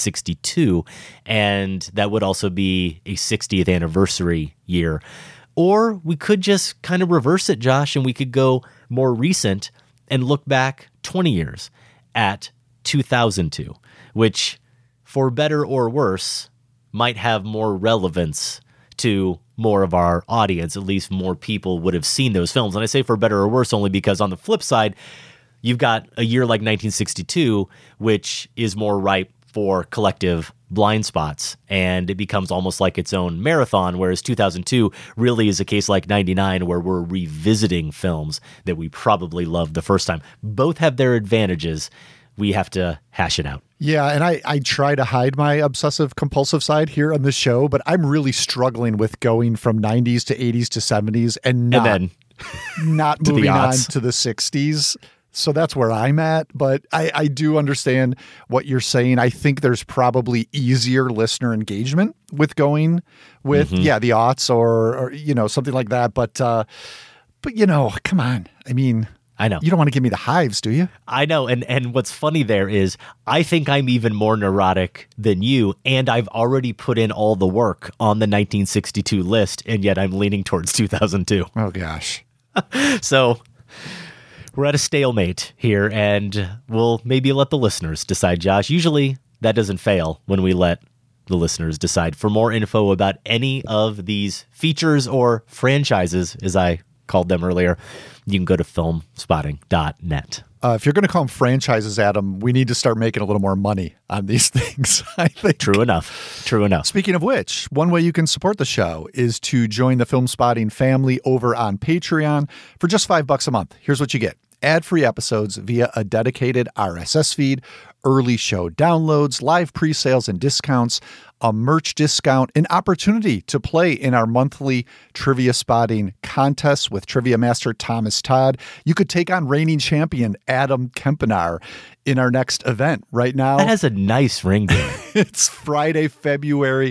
1962, and that would also be a 60th anniversary year. Or we could just kind of reverse it, Josh, and we could go more recent and look back 20 years at 2002, which, for better or worse, might have more relevance to more of our audience. At least more people would have seen those films. And I say for better or worse only because on the flip side, you've got a year like 1962, which is more ripe for collective blind spots, and it becomes almost like its own marathon, whereas 2002 really is a case like 99 where we're revisiting films that we probably loved the first time. Both have their advantages. We have to hash it out. Yeah, and I try to hide my obsessive compulsive side here on the show, but I'm really struggling with going from 90s to 80s to 70s and not moving on to the 60s. So that's where I'm at, but I do understand what you're saying. I think there's probably easier listener engagement with going with, the aughts or something like that. But come on. I mean, I know. You don't want to give me the hives, do you? I know. And what's funny there is I think I'm even more neurotic than you, and I've already put in all the work on the 1962 list, and yet I'm leaning towards 2002. Oh, gosh. So we're at a stalemate here, and we'll maybe let the listeners decide, Josh. Usually that doesn't fail when we let the listeners decide. For more info about any of these features or franchises, as I called them earlier, you can go to filmspotting.net. If you're going to call them franchises, Adam, we need to start making a little more money on these things, I think. True enough. Speaking of which, one way you can support the show is to join the Film Spotting family over on Patreon for just $5 a month. Here's what you get. Ad-free episodes via a dedicated RSS feed, early show downloads, live pre-sales and discounts, a merch discount, an opportunity to play in our monthly trivia spotting contest with trivia master Thomas Todd. You could take on reigning champion Adam Kempenaar in our next event right now. That has a nice ring to it. It's Friday, February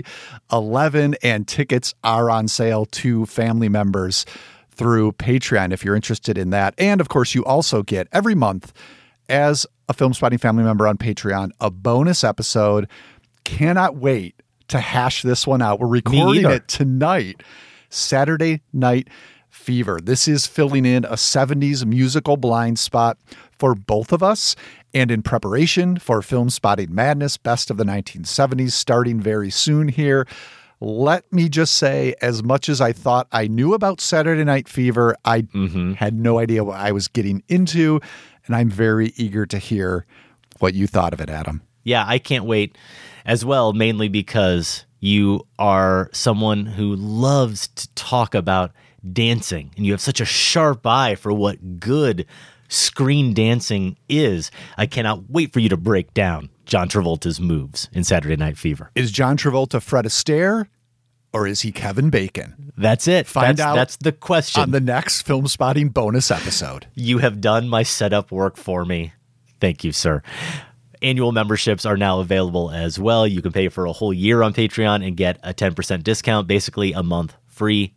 11, and tickets are on sale to family members through Patreon if you're interested in that. And of course, you also get every month as a Film Spotting family member on Patreon, a bonus episode. Cannot wait to hash this one out. We're recording it tonight, Saturday Night Fever. This is filling in a 70s musical blind spot for both of us, and in preparation for Film Spotting Madness, Best of the 1970s, starting very soon here. Let me just say, as much as I thought I knew about Saturday Night Fever, I had no idea what I was getting into, and I'm very eager to hear what you thought of it, Adam. Yeah, I can't wait as well, mainly because you are someone who loves to talk about dancing, and you have such a sharp eye for what good screen dancing is. I cannot wait for you to break down John Travolta's moves in Saturday Night Fever. Is John Travolta Fred Astaire, or is he Kevin Bacon? That's it. Find out. That's the question. On the next Film Spotting bonus episode. You have done my setup work for me. Thank you, sir. Annual memberships are now available as well. You can pay for a whole year on Patreon and get a 10% discount, basically a month free.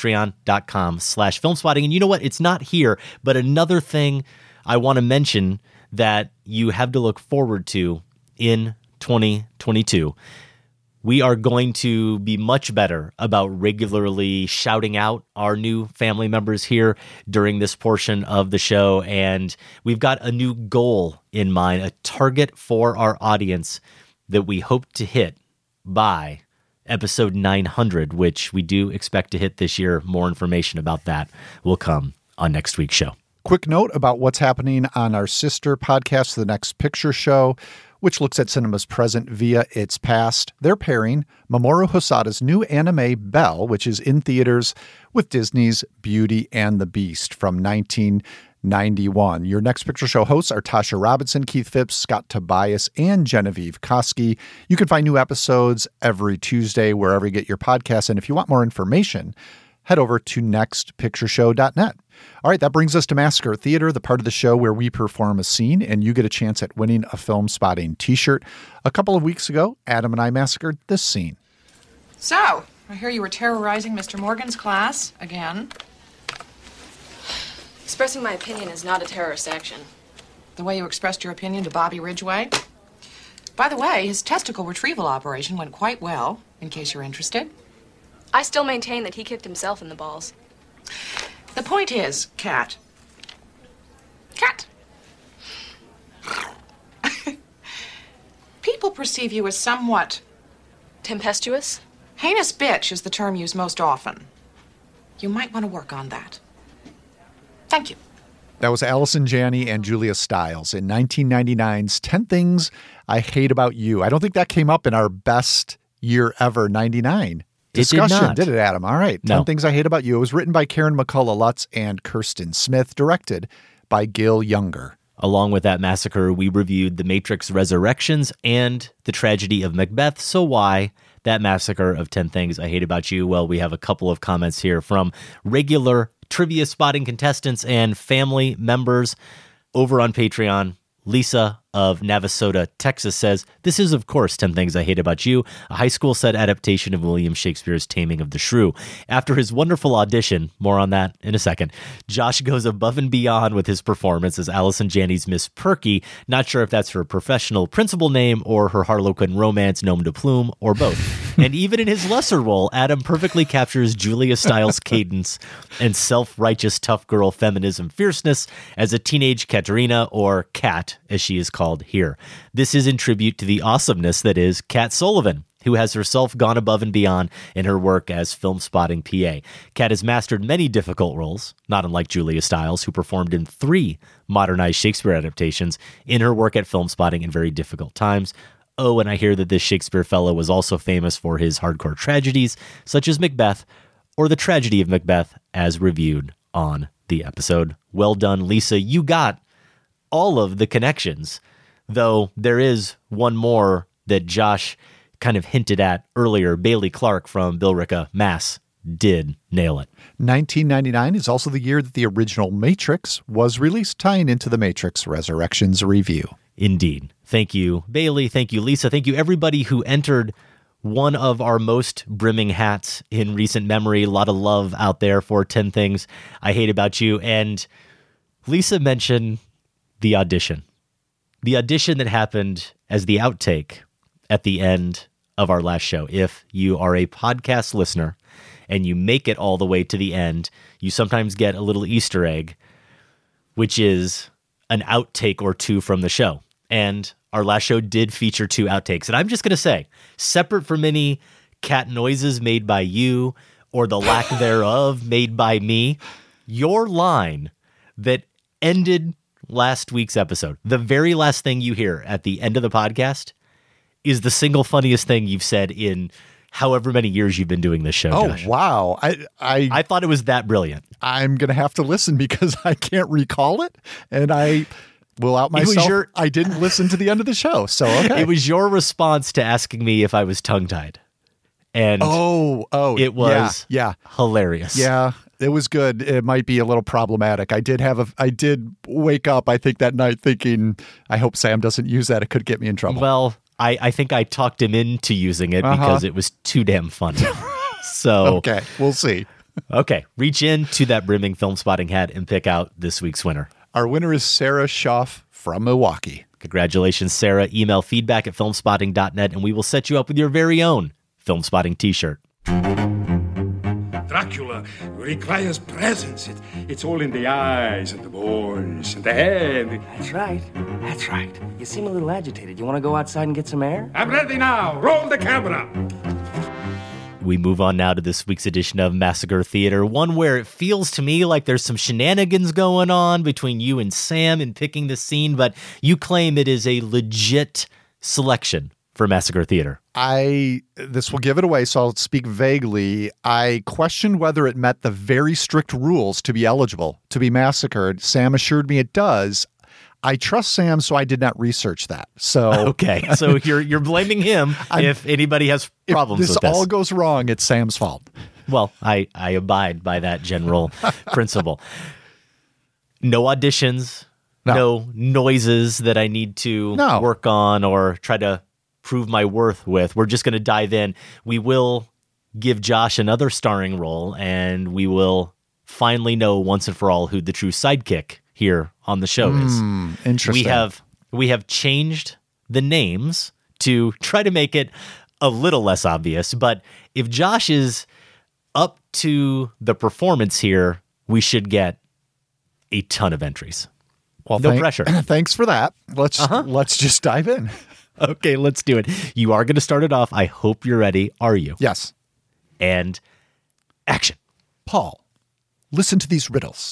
Patreon.com/filmspotting. And you know what? It's not here, but another thing I want to mention that you have to look forward to in 2022. We are going to be much better about regularly shouting out our new family members here during this portion of the show. And we've got a new goal in mind, a target for our audience that we hope to hit by episode 900, which we do expect to hit this year. More information about that will come on next week's show. Quick note about what's happening on our sister podcast, The Next Picture Show, which looks at cinema's present via its past. They're pairing Mamoru Hosada's new anime, Belle, which is in theaters, with Disney's Beauty and the Beast from 1991. Your Next Picture Show hosts are Tasha Robinson, Keith Phipps, Scott Tobias, and Genevieve Koski. You can find new episodes every Tuesday wherever you get your podcasts. And if you want more information, head over to nextpictureshow.net. All right, that brings us to Massacre Theater, the part of the show where we perform a scene and you get a chance at winning a Film Spotting t-shirt. A couple of weeks ago, Adam and I massacred this scene. So, I hear you were terrorizing Mr. Morgan's class again. Expressing my opinion is not a terrorist action. The way you expressed your opinion to Bobby Ridgway. By the way, his testicle retrieval operation went quite well, in case you're interested. I still maintain that he kicked himself in the balls. The point is, Cat. People perceive you as somewhat... tempestuous? Heinous bitch is the term used most often. You might want to work on that. Thank you. That was Allison Janney and Julia Stiles in 1999's 10 Things I Hate About You. I don't think that came up in our best year ever, 99 discussion. It did not. Did it, Adam? All right. No. 10 Things I Hate About You. It was written by Karen McCullough Lutz and Kirsten Smith, directed by Gil Younger. Along with that massacre, we reviewed The Matrix Resurrections and The Tragedy of Macbeth. So why that massacre of 10 Things I Hate About You? Well, we have a couple of comments here from regular trivia spotting contestants and family members over on Patreon. Lisa of Navasota, Texas says, "This is, of course, 10 Things I Hate About You, a high school set adaptation of William Shakespeare's Taming of the Shrew. After his wonderful audition, more on that in a second, Josh goes above and beyond with his performance as Allison Janney's Miss Perky. Not sure if that's her professional principal name or her Harlequin romance nom de plume or both. And even in his lesser role, Adam perfectly captures Julia Stiles' cadence and self-righteous tough girl feminism fierceness as a teenage Katerina, or Kat, as she is called here. This is in tribute to the awesomeness that is Kat Sullivan, who has herself gone above and beyond in her work as film spotting PA. Kat has mastered many difficult roles, not unlike Julia Stiles, who performed in 3 modernized Shakespeare adaptations in her work at film spotting in very difficult times. Oh, and I hear that this Shakespeare fellow was also famous for his hardcore tragedies, such as Macbeth, or The Tragedy of Macbeth, as reviewed on the episode. Well done, Lisa. You got all of the connections, though there is one more that Josh kind of hinted at earlier. Bailey Clark from Billerica, Mass. did nail it. 1999 is also the year that the original Matrix was released, tying into the Matrix Resurrections review. Indeed. Thank you, Bailey. Thank you, Lisa. Thank you, everybody who entered one of our most brimming hats in recent memory. A lot of love out there for 10 Things I Hate About You. And Lisa mentioned the audition. The audition that happened as the outtake at the end of our last show. If you are a podcast listener and you make it all the way to the end, you sometimes get a little Easter egg, which is an outtake or two from the show. And our last show did feature 2 outtakes. And I'm just going to say, separate from any cat noises made by you or the lack thereof made by me, your line that ended last week's episode, the very last thing you hear at the end of the podcast, is the single funniest thing you've said in however many years you've been doing this show, Josh. Oh, wow. I thought it was that brilliant. I'm going to have to listen because I can't recall it. And I will out myself. I didn't listen to the end of the show. So, okay. It was your response to asking me if I was tongue-tied. And it was hilarious. Yeah, it was good. It might be a little problematic. I did wake up, I think, that night thinking, I hope Sam doesn't use that. It could get me in trouble. Well, I think I talked him into using it because it was too damn funny. So okay, we'll see. Okay, reach into that brimming film spotting hat and pick out this week's winner. Our winner is Sarah Schaff from Milwaukee. Congratulations, Sarah. Email feedback@filmspotting.net and we will set you up with your very own Film Spotting t-shirt. Dracula requires presence. It's all in the eyes and the voice and the head. That's right. That's right. You seem a little agitated. You want to go outside and get some air? I'm ready now. Roll the camera. We move on now to this week's edition of Massacre Theater, one where it feels to me like there's some shenanigans going on between you and Sam in picking the scene, but you claim it is a legit selection for Massacre Theater. This will give it away, so I'll speak vaguely. I questioned whether it met the very strict rules to be eligible to be massacred. Sam assured me it does. I trust Sam, so I did not research that. So okay, so you're blaming him if anybody has problems with this. If this all goes wrong, it's Sam's fault. Well, I abide by that general principle. No auditions, no noises that I need to work on or try to prove my worth with. We're just going to dive in. We will give Josh another starring role, and we will finally know once and for all who the true sidekick here on the show is. Interesting. We have changed the names to try to make it a little less obvious, but if Josh is up to the performance here, we do get a ton of entries. Well, no pressure. Thanks for that. Let's just dive in. Okay, let's do it. You are going to start it off. I hope you're ready. Are you? Yes. And action. Paul, listen to these riddles.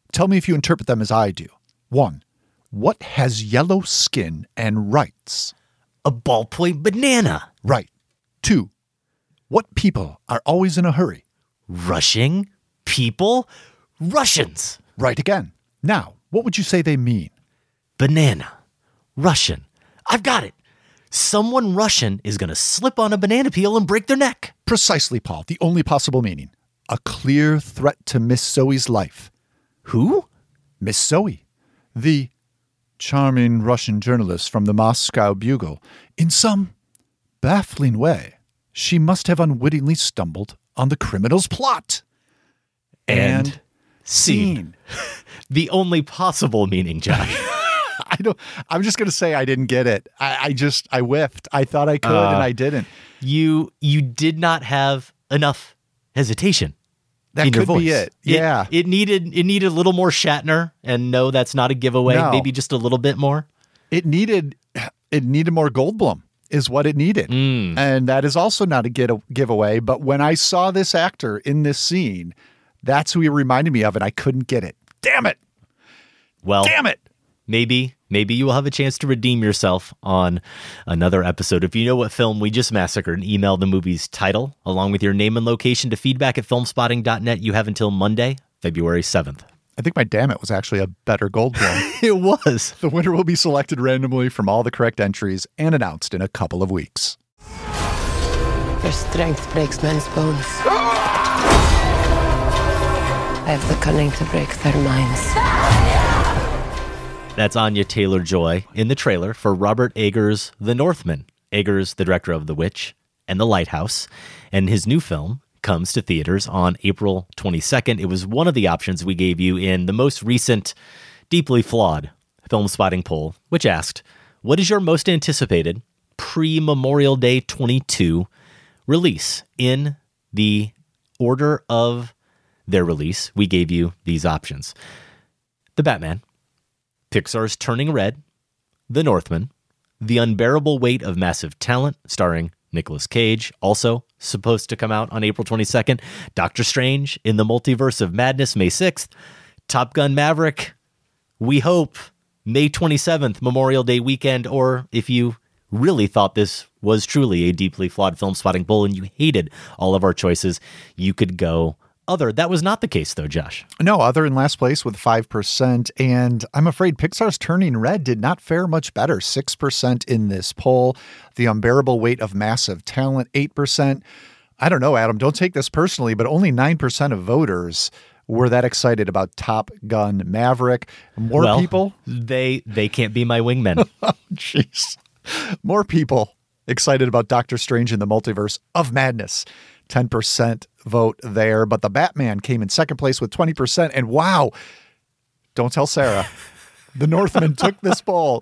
Tell me if you interpret them as I do. 1. What has yellow skin and rights? A ballpoint banana. Right. 2. What people are always in a hurry? Rushing people? Russians. Right again. Now, what would you say they mean? Banana. Russian. I've got it. Someone Russian is going to slip on a banana peel and break their neck. Precisely, Paul. The only possible meaning. A clear threat to Miss Zoe's life. Who? Miss Zoe. The charming Russian journalist from the Moscow Bugle. In some baffling way, she must have unwittingly stumbled on the criminal's plot. And scene. The only possible meaning, Josh. I'm just going to say I didn't get it. I whiffed. I thought I could and I didn't. You did not have enough hesitation. That could be it. Yeah. It needed a little more Shatner, and no, that's not a giveaway. No. Maybe just a little bit more. It needed more Goldblum is what it needed. And that is also not a giveaway. But when I saw this actor in this scene, that's who he reminded me of, and I couldn't get it. Damn it. Well, damn it. Maybe you will have a chance to redeem yourself on another episode. If you know what film we just massacred, email the movie's title along with your name and location to feedback@filmspotting.net. You have until Monday, February 7th. I think my damn it was actually a better Goldblum. It was. The winner will be selected randomly from all the correct entries and announced in a couple of weeks. Your strength breaks men's bones. I have the cunning to break their minds. That's Anya Taylor-Joy in the trailer for Robert Eggers' The Northman. Eggers, the director of The Witch and The Lighthouse, and his new film comes to theaters on April 22nd. It was one of the options we gave you in the most recent, deeply flawed Film Spotting poll, which asked, what is your most anticipated pre-Memorial Day 22 release? In the order of their release, we gave you these options. The Batman, Pixar's Turning Red, The Northman, The Unbearable Weight of Massive Talent, starring Nicolas Cage, also supposed to come out on April 22nd, Doctor Strange in the Multiverse of Madness, May 6th, Top Gun Maverick, we hope, May 27th, Memorial Day weekend, or if you really thought this was truly a deeply flawed Film Spotting poll and you hated all of our choices, you could go other. That was not the case, though, Josh. No, other in last place with 5%. And I'm afraid Pixar's Turning Red did not fare much better. 6% in this poll. The Unbearable Weight of Massive Talent, 8%. I don't know, Adam, don't take this personally, but only 9% of voters were that excited about Top Gun Maverick. More people. They can't be my wingmen. Oh, jeez. More people excited about Doctor Strange in the Multiverse of Madness. 10% vote there, but the Batman came in second place with 20%. And wow, don't tell Sarah, The Northman took this poll,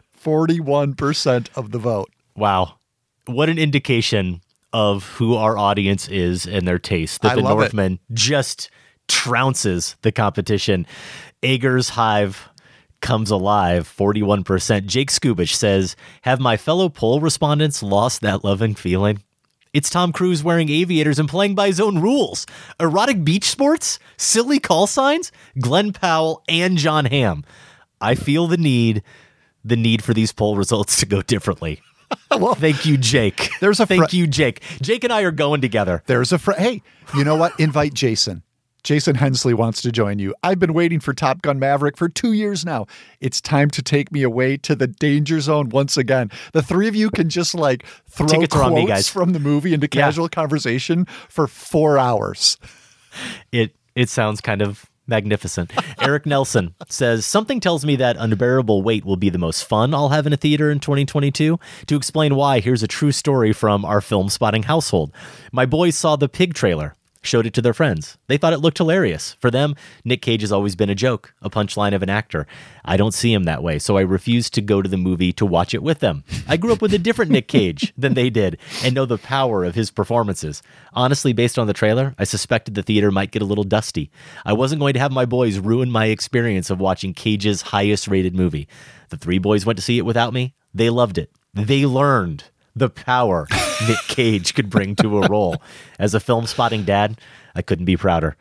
41% of the vote. Wow. What an indication of who our audience is and their taste. That The Northman just trounces the competition. Eggers' Hive comes alive, 41%. Jake Skubich says, have my fellow poll respondents lost that loving feeling? It's Tom Cruise wearing aviators and playing by his own rules. Erotic beach sports, silly call signs, Glenn Powell, and John Hamm. I feel the need for these poll results to go differently. Well, thank you, Jake. Thank you, Jake. Jake and I are going together. There's a hey, you know what? Invite Jason. Jason Hensley wants to join you. I've been waiting for Top Gun Maverick for 2 years now. It's time to take me away to the danger zone once again. The three of you can just like throw Tickets quotes are on me, guys. From the movie into casual conversation for 4 hours. It sounds kind of magnificent. Eric Nelson says, something tells me that Unbearable Weight will be the most fun I'll have in a theater in 2022. To explain why, here's a true story from our Film Spotting household. My boys saw the Pig trailer, showed it to their friends. They thought it looked hilarious. For them, Nick Cage has always been a joke, a punchline of an actor. I don't see him that way, so I refused to go to the movie to watch it with them. I grew up with a different Nick Cage than they did and know the power of his performances. Honestly, based on the trailer, I suspected the theater might get a little dusty. I wasn't going to have my boys ruin my experience of watching Cage's highest rated movie. The three boys went to see it without me. They loved it. They learned the power Nick Cage could bring to a role. As a Film Spotting dad, I couldn't be prouder.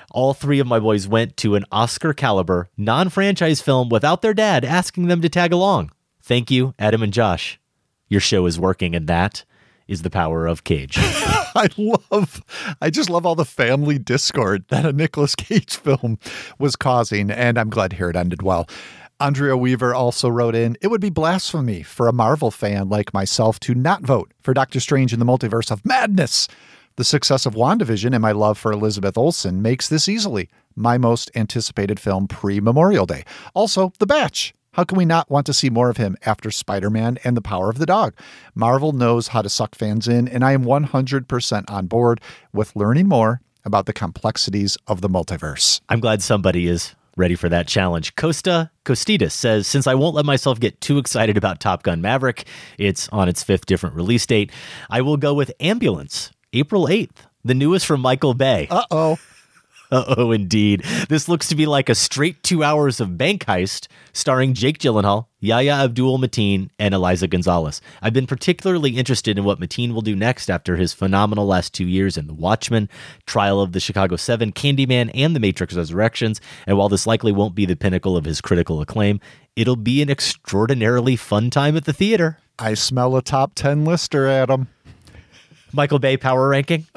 All three of my boys went to an Oscar-caliber, non-franchise film without their dad asking them to tag along. Thank you, Adam and Josh. Your show is working, and that is the power of Cage. I just love all the family discord that a Nicolas Cage film was causing, and I'm glad to hear it ended well. Andrea Weaver also wrote in, it would be blasphemy for a Marvel fan like myself to not vote for Doctor Strange in the Multiverse of Madness. The success of WandaVision and my love for Elizabeth Olsen makes this easily my most anticipated film pre-Memorial Day. Also, The Batch. How can we not want to see more of him after Spider-Man and The Power of the Dog? Marvel knows how to suck fans in, and I am 100% on board with learning more about the complexities of the multiverse. I'm glad somebody is ready for that challenge. Costa Costidis says, since I won't let myself get too excited about Top Gun Maverick, it's on its 5th different release date, I will go with Ambulance, April 8th, the newest from Michael Bay. Uh-oh. Uh-oh, indeed. This looks to be like a straight 2 hours of bank heist starring Jake Gyllenhaal, Yahya Abdul-Mateen, and Eliza Gonzalez. I've been particularly interested in what Mateen will do next after his phenomenal last 2 years in The Watchmen, Trial of the Chicago 7, Candyman, and The Matrix Resurrections. And while this likely won't be the pinnacle of his critical acclaim, it'll be an extraordinarily fun time at the theater. I smell a top 10 lister, Adam. Michael Bay power ranking?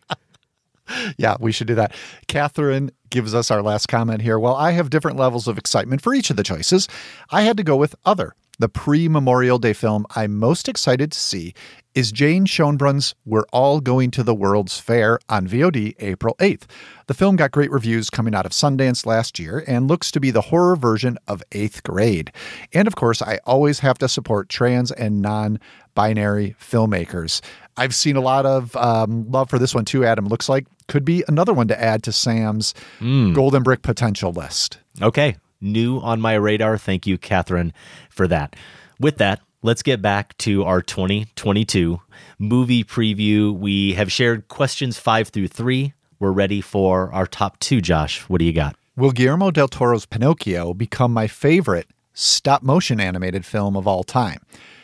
Yeah, we should do that. Catherine gives us our last comment here. Well, I have different levels of excitement for each of the choices. I had to go with Other. The pre-Memorial Day film I'm most excited to see is Jane Schoenbrun's We're All Going to the World's Fair on VOD April 8th. The film got great reviews coming out of Sundance last year and looks to be the horror version of 8th Grade. And of course, I always have to support trans and non-binary filmmakers. I've seen a lot of love for this one too, Adam. Looks like could be another one to add to Sam's Golden Brick potential list. Okay. New on my radar. Thank you, Catherine, for that. With that, let's get back to our 2022 movie preview. We have shared questions 5 through 3. We're ready for our top 2, Josh. What do you got? Will Guillermo del Toro's Pinocchio become my favorite stop-motion animated film of all time?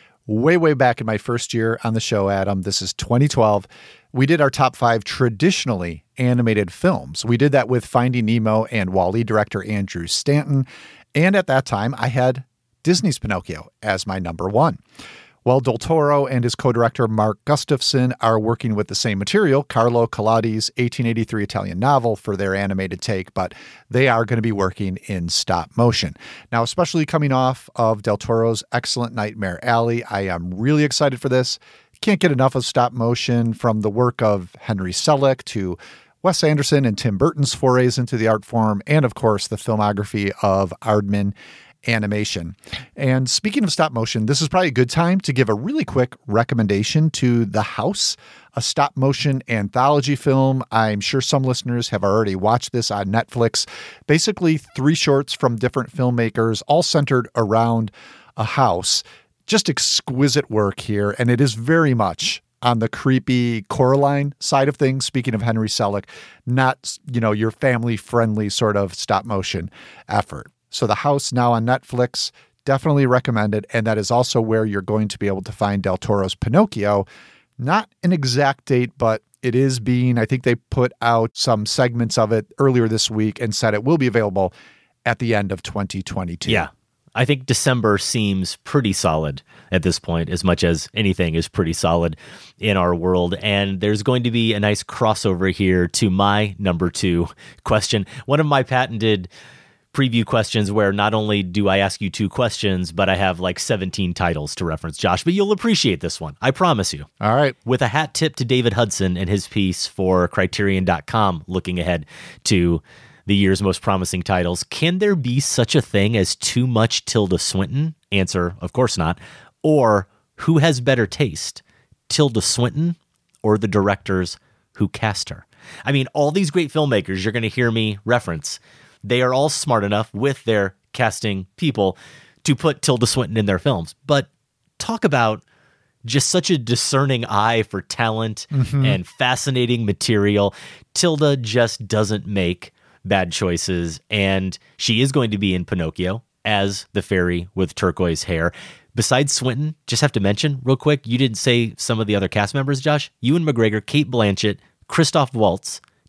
Way back in my first year on the show, Adam, this is 2012, we did our top 5 traditionally animated films. We did that with Finding Nemo and WALL-E director Andrew Stanton. And at that time, I had Disney's Pinocchio as my number 1. Well, Del Toro and his co-director Mark Gustafson are working with the same material, Carlo Collodi's 1883 Italian novel, for their animated take, but they are going to be working in stop motion. Now, especially coming off of Del Toro's excellent Nightmare Alley, I am really excited for this. Can't get enough of stop motion, from the work of Henry Selick to Wes Anderson and Tim Burton's forays into the art form, and of course the filmography of Aardman Animation. And speaking of stop motion, this is probably a good time to give a really quick recommendation to The House, a stop motion anthology film. I'm sure some listeners have already watched this on Netflix. Basically 3 shorts from different filmmakers, all centered around a house. Just exquisite work here, and it is very much on the creepy Coraline side of things. Speaking of Henry Selick, not, your family-friendly sort of stop motion effort. So The House, now on Netflix, definitely recommend it. And that is also where you're going to be able to find Del Toro's Pinocchio. Not an exact date, but it is being, I think they put out some segments of it earlier this week and said it will be available at the end of 2022. Yeah. I think December seems pretty solid at this point, as much as anything is pretty solid in our world. And there's going to be a nice crossover here to my number 2 question. One of my patented preview questions where not only do I ask you 2 questions, but I have like 17 titles to reference, Josh. But you'll appreciate this one. I promise you. All right. With a hat tip to David Hudson and his piece for Criterion.com, looking ahead to the year's most promising titles. Can there be such a thing as too much Tilda Swinton? Answer, of course not. Or who has better taste, Tilda Swinton or the directors who cast her? I mean, all these great filmmakers you're going to hear me reference, they are all smart enough with their casting people to put Tilda Swinton in their films. But talk about just such a discerning eye for talent and fascinating material. Tilda just doesn't make bad choices, and she is going to be in Pinocchio as the fairy with turquoise hair. Besides Swinton, just have to mention real quick, you didn't say some of the other cast members, Josh. Ewan McGregor, Cate Blanchett, Christoph Waltz,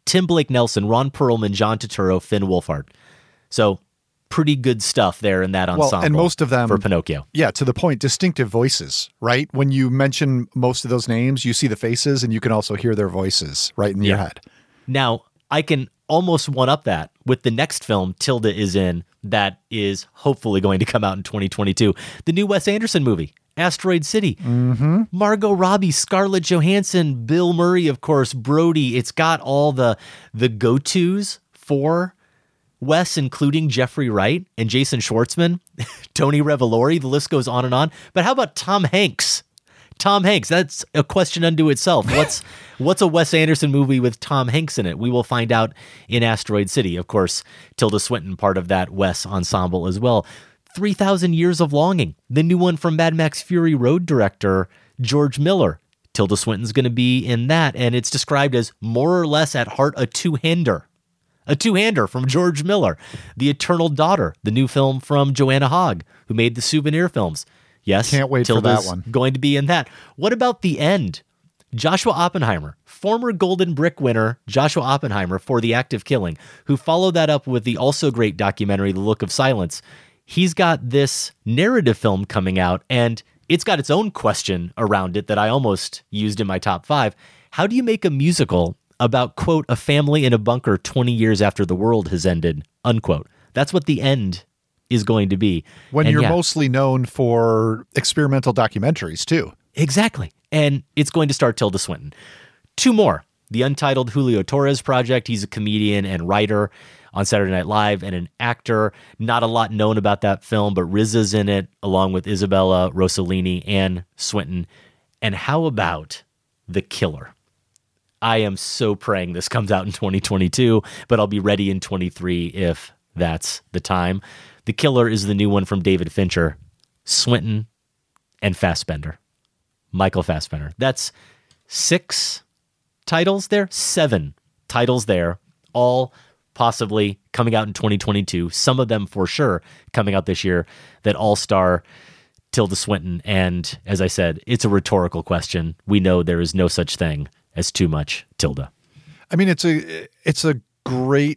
Tim Blake Nelson, Ron Perlman, John Turturro, Finn Wolfhard. So pretty good stuff there in that ensemble. Well, and most of them for Pinocchio. Yeah, to the point, distinctive voices, right? When you mention most of those names, you see the faces and you can also hear their voices right in your head. Now, I can almost one-up that with the next film Tilda is in that is hopefully going to come out in 2022. The new Wes Anderson movie, Asteroid City. Mm-hmm. Margot Robbie, Scarlett Johansson, Bill Murray, of course, Brody. It's got all the go-tos for Wes, including Jeffrey Wright and Jason Schwartzman, Tony Revolori. The list goes on and on. But how about Tom Hanks? Tom Hanks, that's a question unto itself. What's a Wes Anderson movie with Tom Hanks in it? We will find out in Asteroid City. Of course, Tilda Swinton, part of that Wes ensemble as well. 3,000 Years of Longing, the new one from Mad Max Fury Road director George Miller. Tilda Swinton's going to be in that, and it's described as more or less at heart a two-hander. A two-hander from George Miller. The Eternal Daughter, the new film from Joanna Hogg, who made the Souvenir films. Yes, can't wait Tilda's for that one. Going to be in that. What about The End? Joshua Oppenheimer, former Golden Brick winner Joshua Oppenheimer for The Act of Killing, who followed that up with the also great documentary The Look of Silence. He's got this narrative film coming out, and it's got its own question around it that I almost used in my top 5. How do you make a musical about, quote, a family in a bunker 20 years after the world has ended, unquote? That's what The End is going to be. When you're mostly known for experimental documentaries, too. Exactly. And it's going to star Tilda Swinton. 2 more. The Untitled Julio Torres Project. He's a comedian and writer on Saturday Night Live and an actor. Not a lot known about that film, but RZA's in it, along with Isabella Rossellini and Swinton. And how about The Killer? I am so praying this comes out in 2022, but I'll be ready in 23 if that's the time. The Killer is the new one from David Fincher, Swinton, and Fassbender. Michael Fassbender. That's 6 titles there, 7 titles there, all possibly coming out in 2022. Some of them for sure coming out this year that all star Tilda Swinton. And as I said, it's a rhetorical question. We know there is no such thing as too much Tilda. I mean, it's a great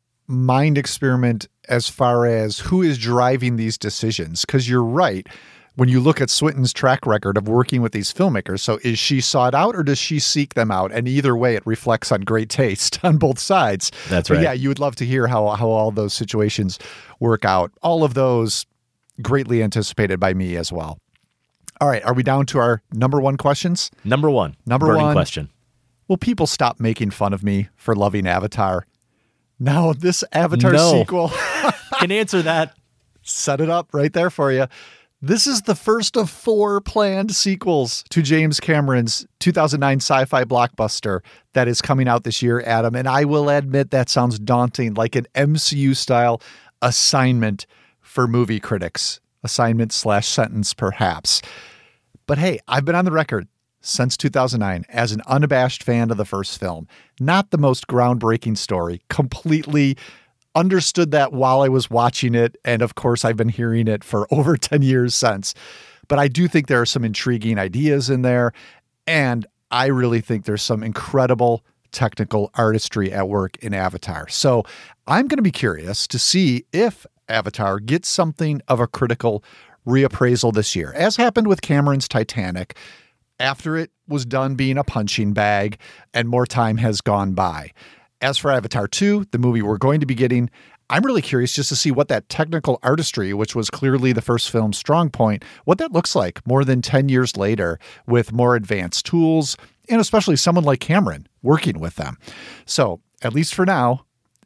mind experiment as far as who is driving these decisions. Because you're right. When you look at Swinton's track record of working with these filmmakers, so is she sought out or does she seek them out? And either way, it reflects on great taste on both sides. That's right. But yeah, you would love to hear how all those situations work out. All of those greatly anticipated by me as well. All right, are we down to our number 1 questions? Number 1. Burning question. Will people stop making fun of me for loving Avatar? Now, this Avatar sequel can answer that. Set it up right there for you. This is the first of 4 planned sequels to James Cameron's 2009 sci-fi blockbuster that is coming out this year, Adam. And I will admit that sounds daunting, like an MCU-style assignment for movie critics. Assignment/sentence, perhaps. But hey, I've been on the record since 2009 as an unabashed fan of the first film. Not the most groundbreaking story. Completely understood that while I was watching it. And of course, I've been hearing it for over 10 years since. But I do think there are some intriguing ideas in there. And I really think there's some incredible technical artistry at work in Avatar. So I'm going to be curious to see if Avatar gets something of a critical reappraisal this year, as happened with Cameron's Titanic, after it was done being a punching bag and more time has gone by. As for Avatar 2, the movie we're going to be getting, I'm really curious just to see what that technical artistry, which was clearly the first film's strong point, what that looks like more than 10 years later with more advanced tools and especially someone like Cameron working with them. So at least for now,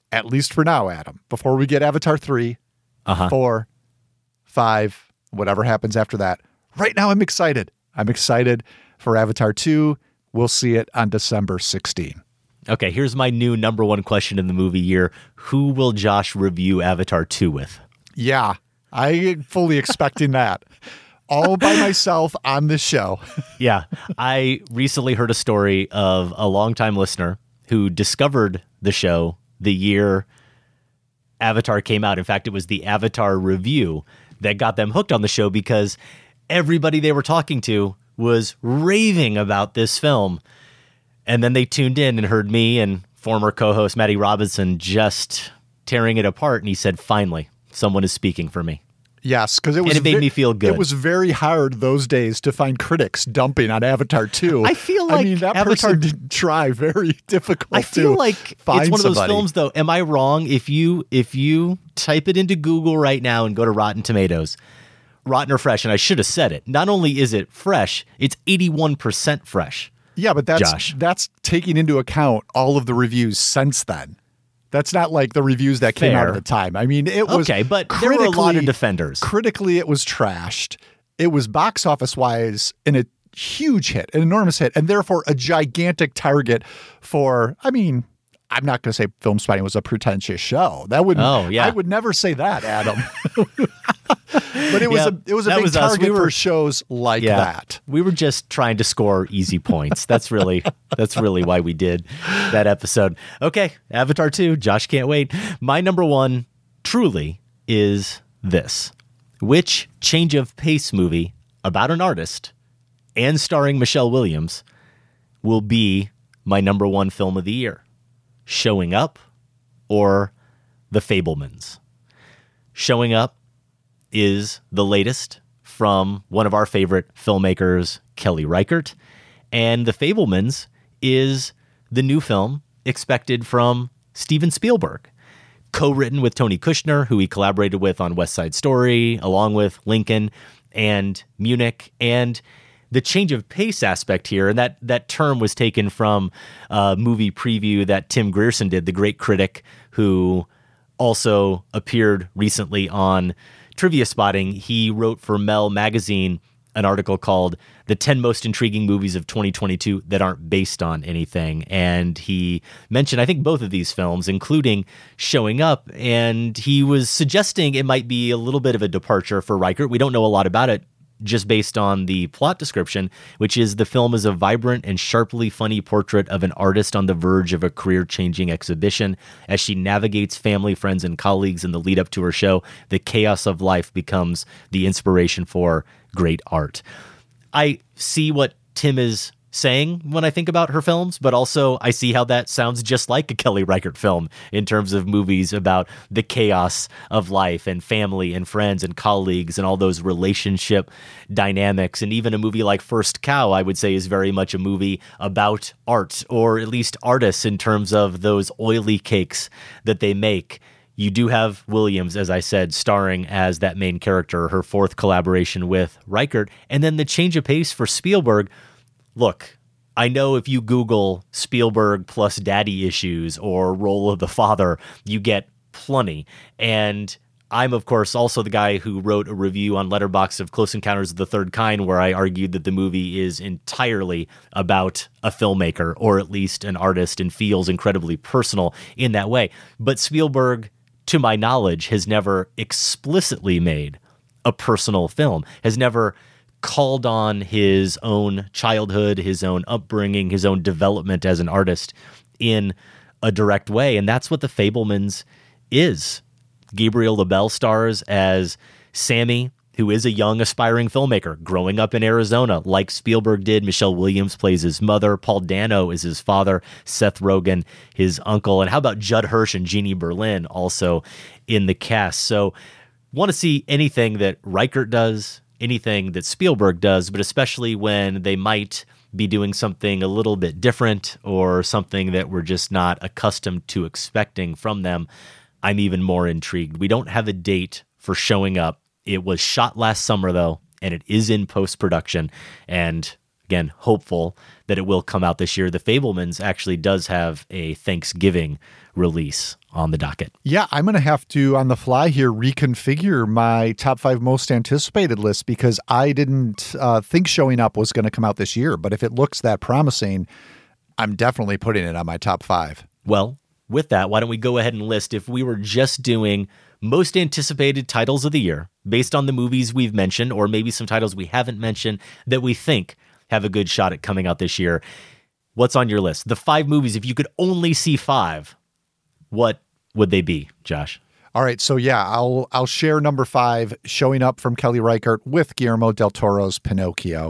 Adam, before we get Avatar 3, 4, 5, whatever happens after that, right now I'm excited. I'm excited for Avatar 2. We'll see it on December 16. Okay, here's my new number 1 question in the movie year. Who will Josh review Avatar 2 with? Yeah, I'm fully expecting that. All by myself on this show. Yeah, I recently heard a story of a longtime listener who discovered the show the year Avatar came out. In fact, it was the Avatar review that got them hooked on the show because everybody they were talking to was raving about this film. And then they tuned in and heard me and former co-host Maddie Robinson just tearing it apart, and he said, finally, someone is speaking for me. Yes, because it made me feel good. It was very hard those days to find critics dumping on Avatar 2. I feel like that Avatar person did try very difficult. I feel like find it's one of those somebody. films, though. Am I wrong? If you type it into Google right now and go to Rotten Tomatoes, Rotten or Fresh, and I should have said it. Not only is it fresh, it's 81% fresh. Yeah, but that's taking into account all of the reviews since then. That's not like the reviews that came out at the time. I mean, it was okay, but there were a lot of defenders. Critically, it was trashed. It was box office wise a huge hit, an enormous hit, and therefore a gigantic target for. I mean, I'm not going to say Film Spotting was a pretentious show. That wouldn't. Oh yeah, I would never say that, Adam. But it was a big target for shows like that. We were just trying to score easy points. That's really why we did that episode. Okay, Avatar 2, Josh can't wait. My number one truly is this. Which change of pace movie about an artist and starring Michelle Williams will be my number one film of the year? Showing Up or The Fabelmans? Showing Up is the latest from one of our favorite filmmakers, Kelly Reichardt. And The Fabelmans is the new film expected from Steven Spielberg, co-written with Tony Kushner, who he collaborated with on West Side Story, along with Lincoln and Munich. And the change of pace aspect here, and that term was taken from a movie preview that Tim Grierson did, the great critic who also appeared recently on Trivia Spotting. He wrote for Mel Magazine an article called The 10 Most Intriguing Movies of 2022 That Aren't Based on Anything. And he mentioned, I think, both of these films, including Showing Up. And he was suggesting it might be a little bit of a departure for Reichardt. We don't know a lot about it, just based on the plot description, which is the film is a vibrant and sharply funny portrait of an artist on the verge of a career-changing exhibition. As she navigates family, friends, and colleagues in the lead up to her show, the chaos of life becomes the inspiration for great art. I see what Tim is saying when I think about her films, but also I see how that sounds just like a Kelly Reichardt film in terms of movies about the chaos of life and family and friends and colleagues and all those relationship dynamics. And even a movie like First Cow, I would say, is very much a movie about art, or at least artists in terms of those oily cakes that they make. You do have Williams, as I said, starring as that main character, her fourth collaboration with Reichardt. And then the change of pace for Spielberg. Look, I know if you Google Spielberg plus daddy issues or role of the father, you get plenty. And I'm, of course, also the guy who wrote a review on Letterboxd of Close Encounters of the Third Kind, where I argued that the movie is entirely about a filmmaker, or at least an artist, and feels incredibly personal in that way. But Spielberg, to my knowledge, has never explicitly made a personal film, has never called on his own childhood, his own upbringing, his own development as an artist in a direct way. And that's what The Fabelmans is. Gabriel LaBelle stars as Sammy, who is a young aspiring filmmaker growing up in Arizona, like Spielberg did. Michelle Williams plays his mother. Paul Dano is his father. Seth Rogen, his uncle. And how about Judd Hirsch and Jeannie Berlin also in the cast? So want to see anything that Reichardt does, anything that Spielberg does, but especially when they might be doing something a little bit different or something that we're just not accustomed to expecting from them, I'm even more intrigued. We don't have a date for Showing Up. It was shot last summer, though, and it is in post-production. And again, hopeful that it will come out this year. The Fabelmans actually does have a Thanksgiving release on the docket. Yeah, I'm going to have to, on the fly here, reconfigure my top 5 most anticipated list, because I didn't think Showing Up was going to come out this year. But if it looks that promising, I'm definitely putting it on my top 5. Well, with that, why don't we go ahead and list, if we were just doing most anticipated titles of the year based on the movies we've mentioned, or maybe some titles we haven't mentioned that we think have a good shot at coming out this year. What's on your list? The 5 movies, if you could only see 5, what would they be, Josh? All right, so yeah, I'll share number 5, Showing Up from Kelly Reichardt with Guillermo del Toro's Pinocchio.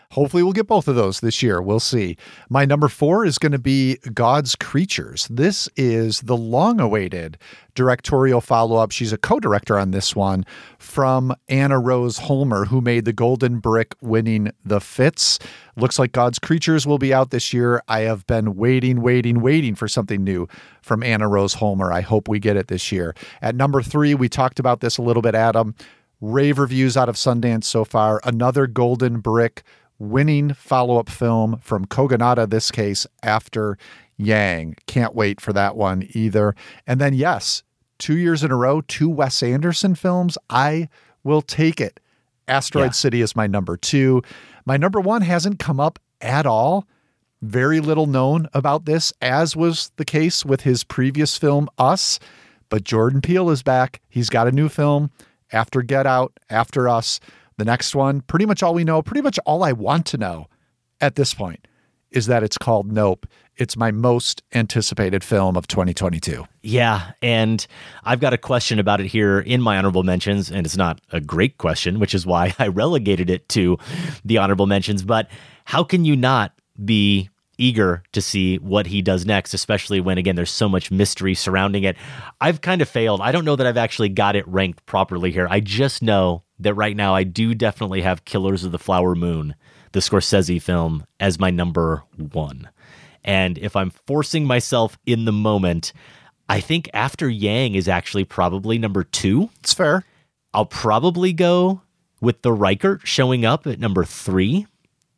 hopefully we'll get both of those this year. We'll see. My number 4 is going to be God's Creatures. This is the long-awaited directorial follow-up. She's a co-director on this one from Anna Rose Holmer, who made The Golden Brick, winning The Fits. Looks like God's Creatures will be out this year. I have been waiting for something new from Anna Rose Holmer. I hope we get it this year. At number 3, we talked about this a little bit, Adam. Rave reviews out of Sundance so far. Another Golden Brick winning follow-up film from Kogonada, this case, After Yang. Can't wait for that one either. And then, yes, 2 years in a row, 2 Wes Anderson films. I will take it. Asteroid City is my number 2. My number 1 hasn't come up at all. Very little known about this, as was the case with his previous film, Us. But Jordan Peele is back. He's got a new film after Get Out, after Us. The next one, pretty much all we know, pretty much all I want to know at this point is that it's called Nope. It's my most anticipated film of 2022. Yeah, and I've got a question about it here in my honorable mentions, and it's not a great question, which is why I relegated it to the honorable mentions. But how can you not be eager to see what he does next, especially when, again, there's so much mystery surrounding it? I've kind of failed. I don't know that I've actually got it ranked properly here. I just know that right now I do definitely have Killers of the Flower Moon, the Scorsese film, as my number 1. And if I'm forcing myself in the moment, I think After Yang is actually probably number 2. It's fair. I'll probably go with The Reichert showing up at number 3.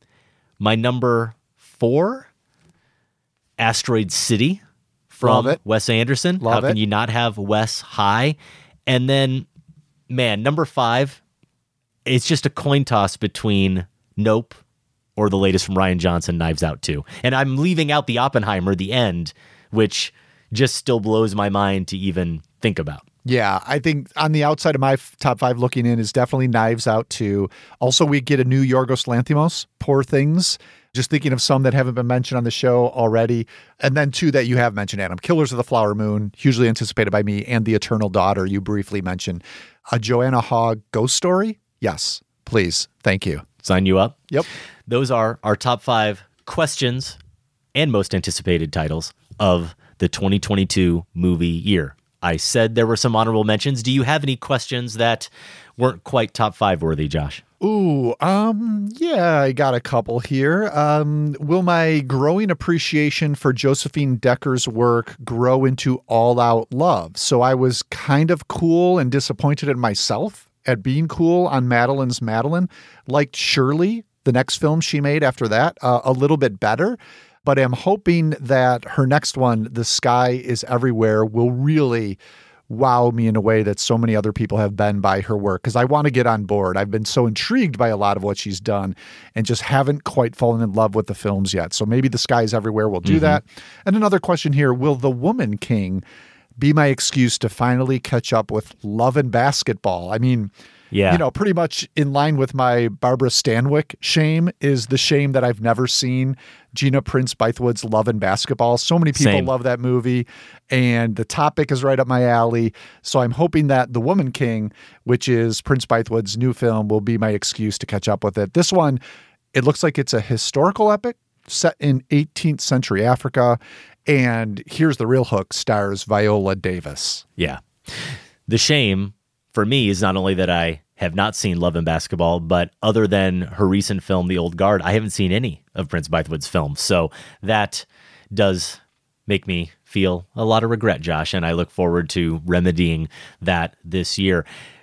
My number 4, Asteroid City from Wes Anderson. How can you not have Wes high? And then, man, number 5, it's just a coin toss between Nope or the latest from Rian Johnson, Knives Out 2. And I'm leaving out the Oppenheimer, the end, which just still blows my mind to even think about. Yeah, I think on the outside of my top 5 looking in is definitely Knives Out 2. Also, we get a new Yorgos Lanthimos, Poor Things. Just thinking of some that haven't been mentioned on the show already. And then 2 that you have mentioned, Adam. Killers of the Flower Moon, hugely anticipated by me, and The Eternal Daughter, you briefly mentioned. A Joanna Hogg ghost story? Yes, please. Thank you. Sign you up? Yep. Those are our top 5 questions and most anticipated titles of the 2022 movie year. I said there were some honorable mentions. Do you have any questions that weren't quite top 5 worthy, Josh? Ooh, yeah, I got a couple here. Will my growing appreciation for Josephine Decker's work grow into All Out Love? So I was kind of cool and disappointed in myself at being cool on Madeline's Madeline. Liked Shirley, the next film she made after that, a little bit better. But I'm hoping that her next one, The Sky is Everywhere, will really wow me in a way that so many other people have been by her work, because I want to get on board. I've been so intrigued by a lot of what she's done and just haven't quite fallen in love with the films yet. So maybe The Sky is Everywhere will do that. And another question here, will The Woman King be my excuse to finally catch up with Love and Basketball? I mean, yeah, you know, pretty much in line with my Barbara Stanwyck shame is the shame that I've never seen Gina Prince Bythewood's Love and Basketball. So many people love that movie, and the topic is right up my alley. So I'm hoping that The Woman King, which is Prince Bythewood's new film, will be my excuse to catch up with it. This one, it looks like it's a historical epic set in 18th century Africa. And here's the real hook, stars Viola Davis. Yeah. The shame for me is not only that I have not seen Love and Basketball, but other than her recent film, The Old Guard, I haven't seen any of Prince Bythewood's films. So that does make me feel a lot of regret, Josh, and I look forward to remedying that this year.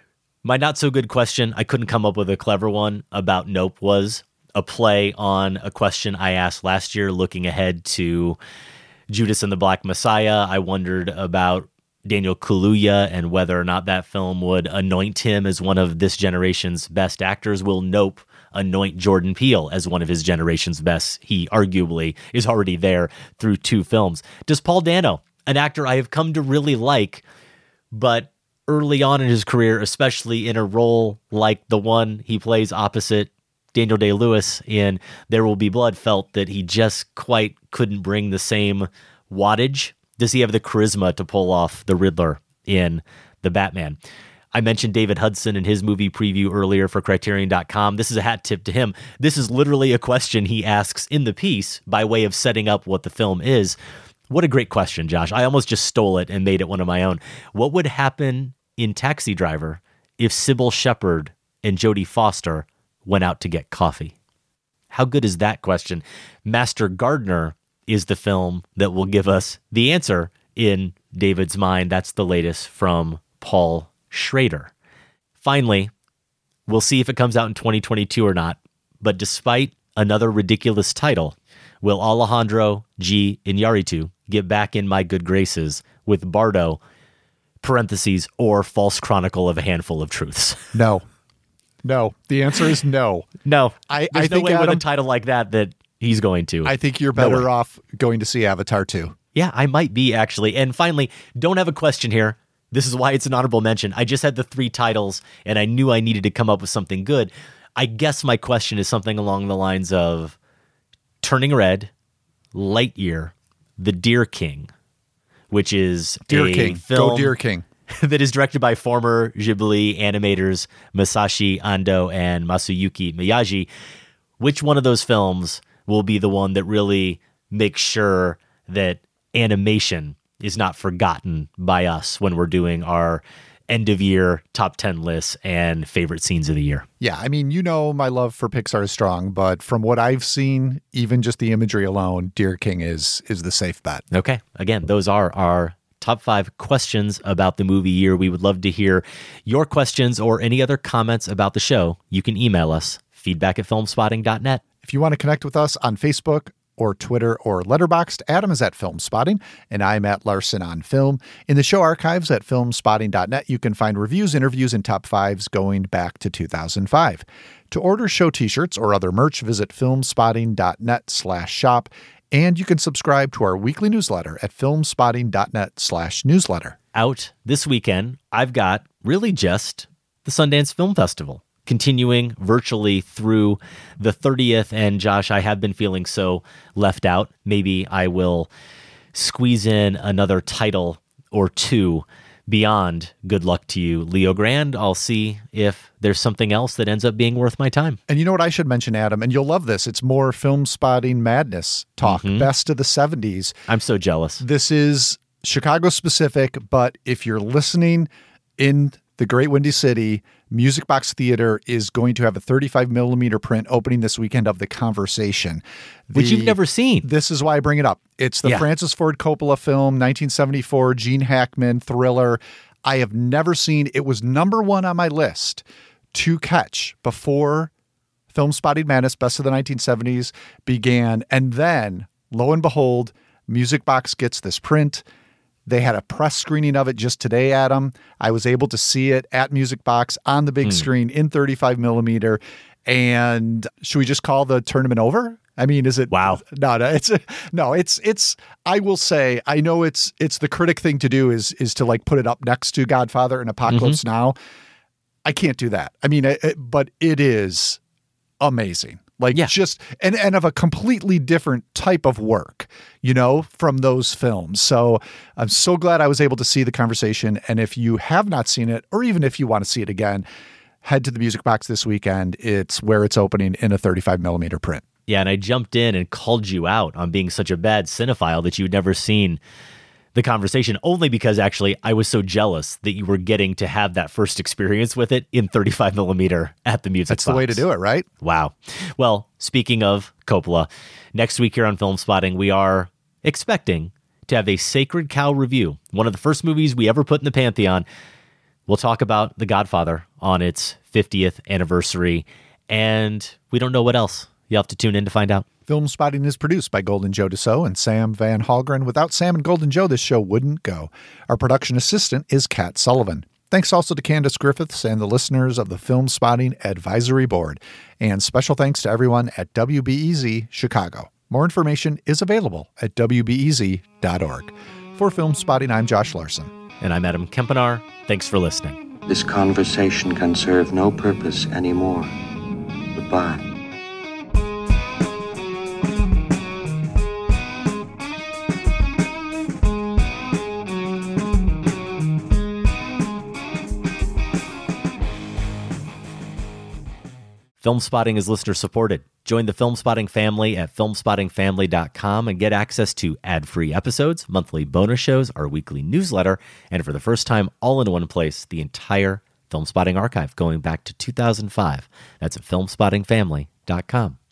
My not so good question, I couldn't come up with a clever one about Nope, was a play on a question I asked last year looking ahead to Judas and the Black Messiah. I wondered about Daniel Kaluuya and whether or not that film would anoint him as one of this generation's best actors. Will Nope anoint Jordan Peele as one of his generation's best? He arguably is already there through 2 films. Does Paul Dano, an actor I have come to really like, but early on in his career, especially in a role like the one he plays opposite Daniel Day-Lewis in There Will Be Blood, felt that he just quite couldn't bring the same wattage? Does he have the charisma to pull off the Riddler in The Batman? I mentioned David Hudson and his movie preview earlier for Criterion.com. This is a hat tip to him. This is literally a question he asks in the piece by way of setting up what the film is. What a great question, Josh. I almost just stole it and made it one of my own. What would happen in Taxi Driver if Sybil Shepherd and Jodie Foster went out to get coffee? How good is that question? Master Gardener is the film that will give us the answer in David's mind. That's the latest from Paul Schrader. Finally, we'll see if it comes out in 2022 or not, but despite another ridiculous title, will Alejandro G. Iñárritu get back in my good graces with Bardo, parentheses, or False Chronicle of a Handful of Truths? No. The answer is no. No. I There's no think, way Adam, with a title like that he's going to. I think you're better off going to see Avatar 2. Yeah, I might be, actually. And finally, don't have a question here. This is why it's an honorable mention. I just had the 3 titles, and I knew I needed to come up with something good. I guess my question is something along the lines of Turning Red, Lightyear, The Deer King, which is Deer a King. film Go Deer King. that is directed by former Ghibli animators Masashi Ando and Masayuki Miyagi. Which one of those films will be the one that really makes sure that animation is not forgotten by us when we're doing our end of year top 10 lists and favorite scenes of the year? Yeah, I mean, my love for Pixar is strong, but from what I've seen, even just the imagery alone, Deer King is the safe bet. Okay. Again, those are our top 5 questions about the movie year. We would love to hear your questions or any other comments about the show. You can email us, feedback@filmspotting.net. If you want to connect with us on Facebook or Twitter or Letterboxd, Adam is at Filmspotting, and I'm at Larson on Film. In the show archives at filmspotting.net, you can find reviews, interviews, and top 5s going back to 2005. To order show t-shirts or other merch, visit filmspotting.net/shop, and you can subscribe to our weekly newsletter at filmspotting.net/newsletter. Out this weekend, I've got really just the Sundance Film Festival, continuing virtually through the 30th. And Josh, I have been feeling so left out. Maybe I will squeeze in another title or 2 beyond Good Luck to You, Leo Grand. I'll see if there's something else that ends up being worth my time. And you know what I should mention, Adam, and you'll love this. It's more Film Spotting madness talk, best of the 70s. I'm so jealous. This is Chicago specific, but if you're listening in the Great Windy City, Music Box Theater is going to have a 35 millimeter print opening this weekend of The Conversation. Which you've never seen. This is why I bring it up. It's the Francis Ford Coppola film, 1974, Gene Hackman thriller. I have never seen. It was number 1 on my list to catch before Film Spotting Madness, Best of the 1970s began. And then, lo and behold, Music Box gets this print. They had a press screening of it just today, Adam. I was able to see it at Music Box on the big screen in 35 millimeter. And should we just call the tournament over? I mean, is it? Wow. No, it's, I will say, I know it's the critic thing to do is to like put it up next to Godfather and Apocalypse Now. I can't do that. I mean, but it is amazing. Like just, and of a completely different type of work, from those films. So I'm so glad I was able to see The Conversation. And if you have not seen it, or even if you want to see it again, head to the Music Box this weekend. It's where it's opening in a 35 millimeter print. Yeah. And I jumped in and called you out on being such a bad cinephile that you'd never seen The Conversation, only because actually I was so jealous that you were getting to have that first experience with it in 35 millimeter at the Music Box. That's the way to do it, right? Wow. Well, speaking of Coppola, next week here on Film Spotting, we are expecting to have a Sacred Cow review, one of the first movies we ever put in the Pantheon. We'll talk about The Godfather on its 50th anniversary, and we don't know what else. You'll have to tune in to find out. Film Spotting is produced by Golden Joe Dassault and Sam Van Hallgren. Without Sam and Golden Joe, this show wouldn't go. Our production assistant is Kat Sullivan. Thanks also to Candace Griffiths and the listeners of the Film Spotting Advisory Board. And special thanks to everyone at WBEZ Chicago. More information is available at WBEZ.org. For Film Spotting, I'm Josh Larson. And I'm Adam Kempenaar. Thanks for listening. This conversation can serve no purpose anymore. Goodbye. Film Spotting is listener supported. Join the Film Spotting family at filmspottingfamily.com and get access to ad-free episodes, monthly bonus shows, our weekly newsletter, and for the first time, all in one place, the entire Film Spotting archive going back to 2005. That's at filmspottingfamily.com.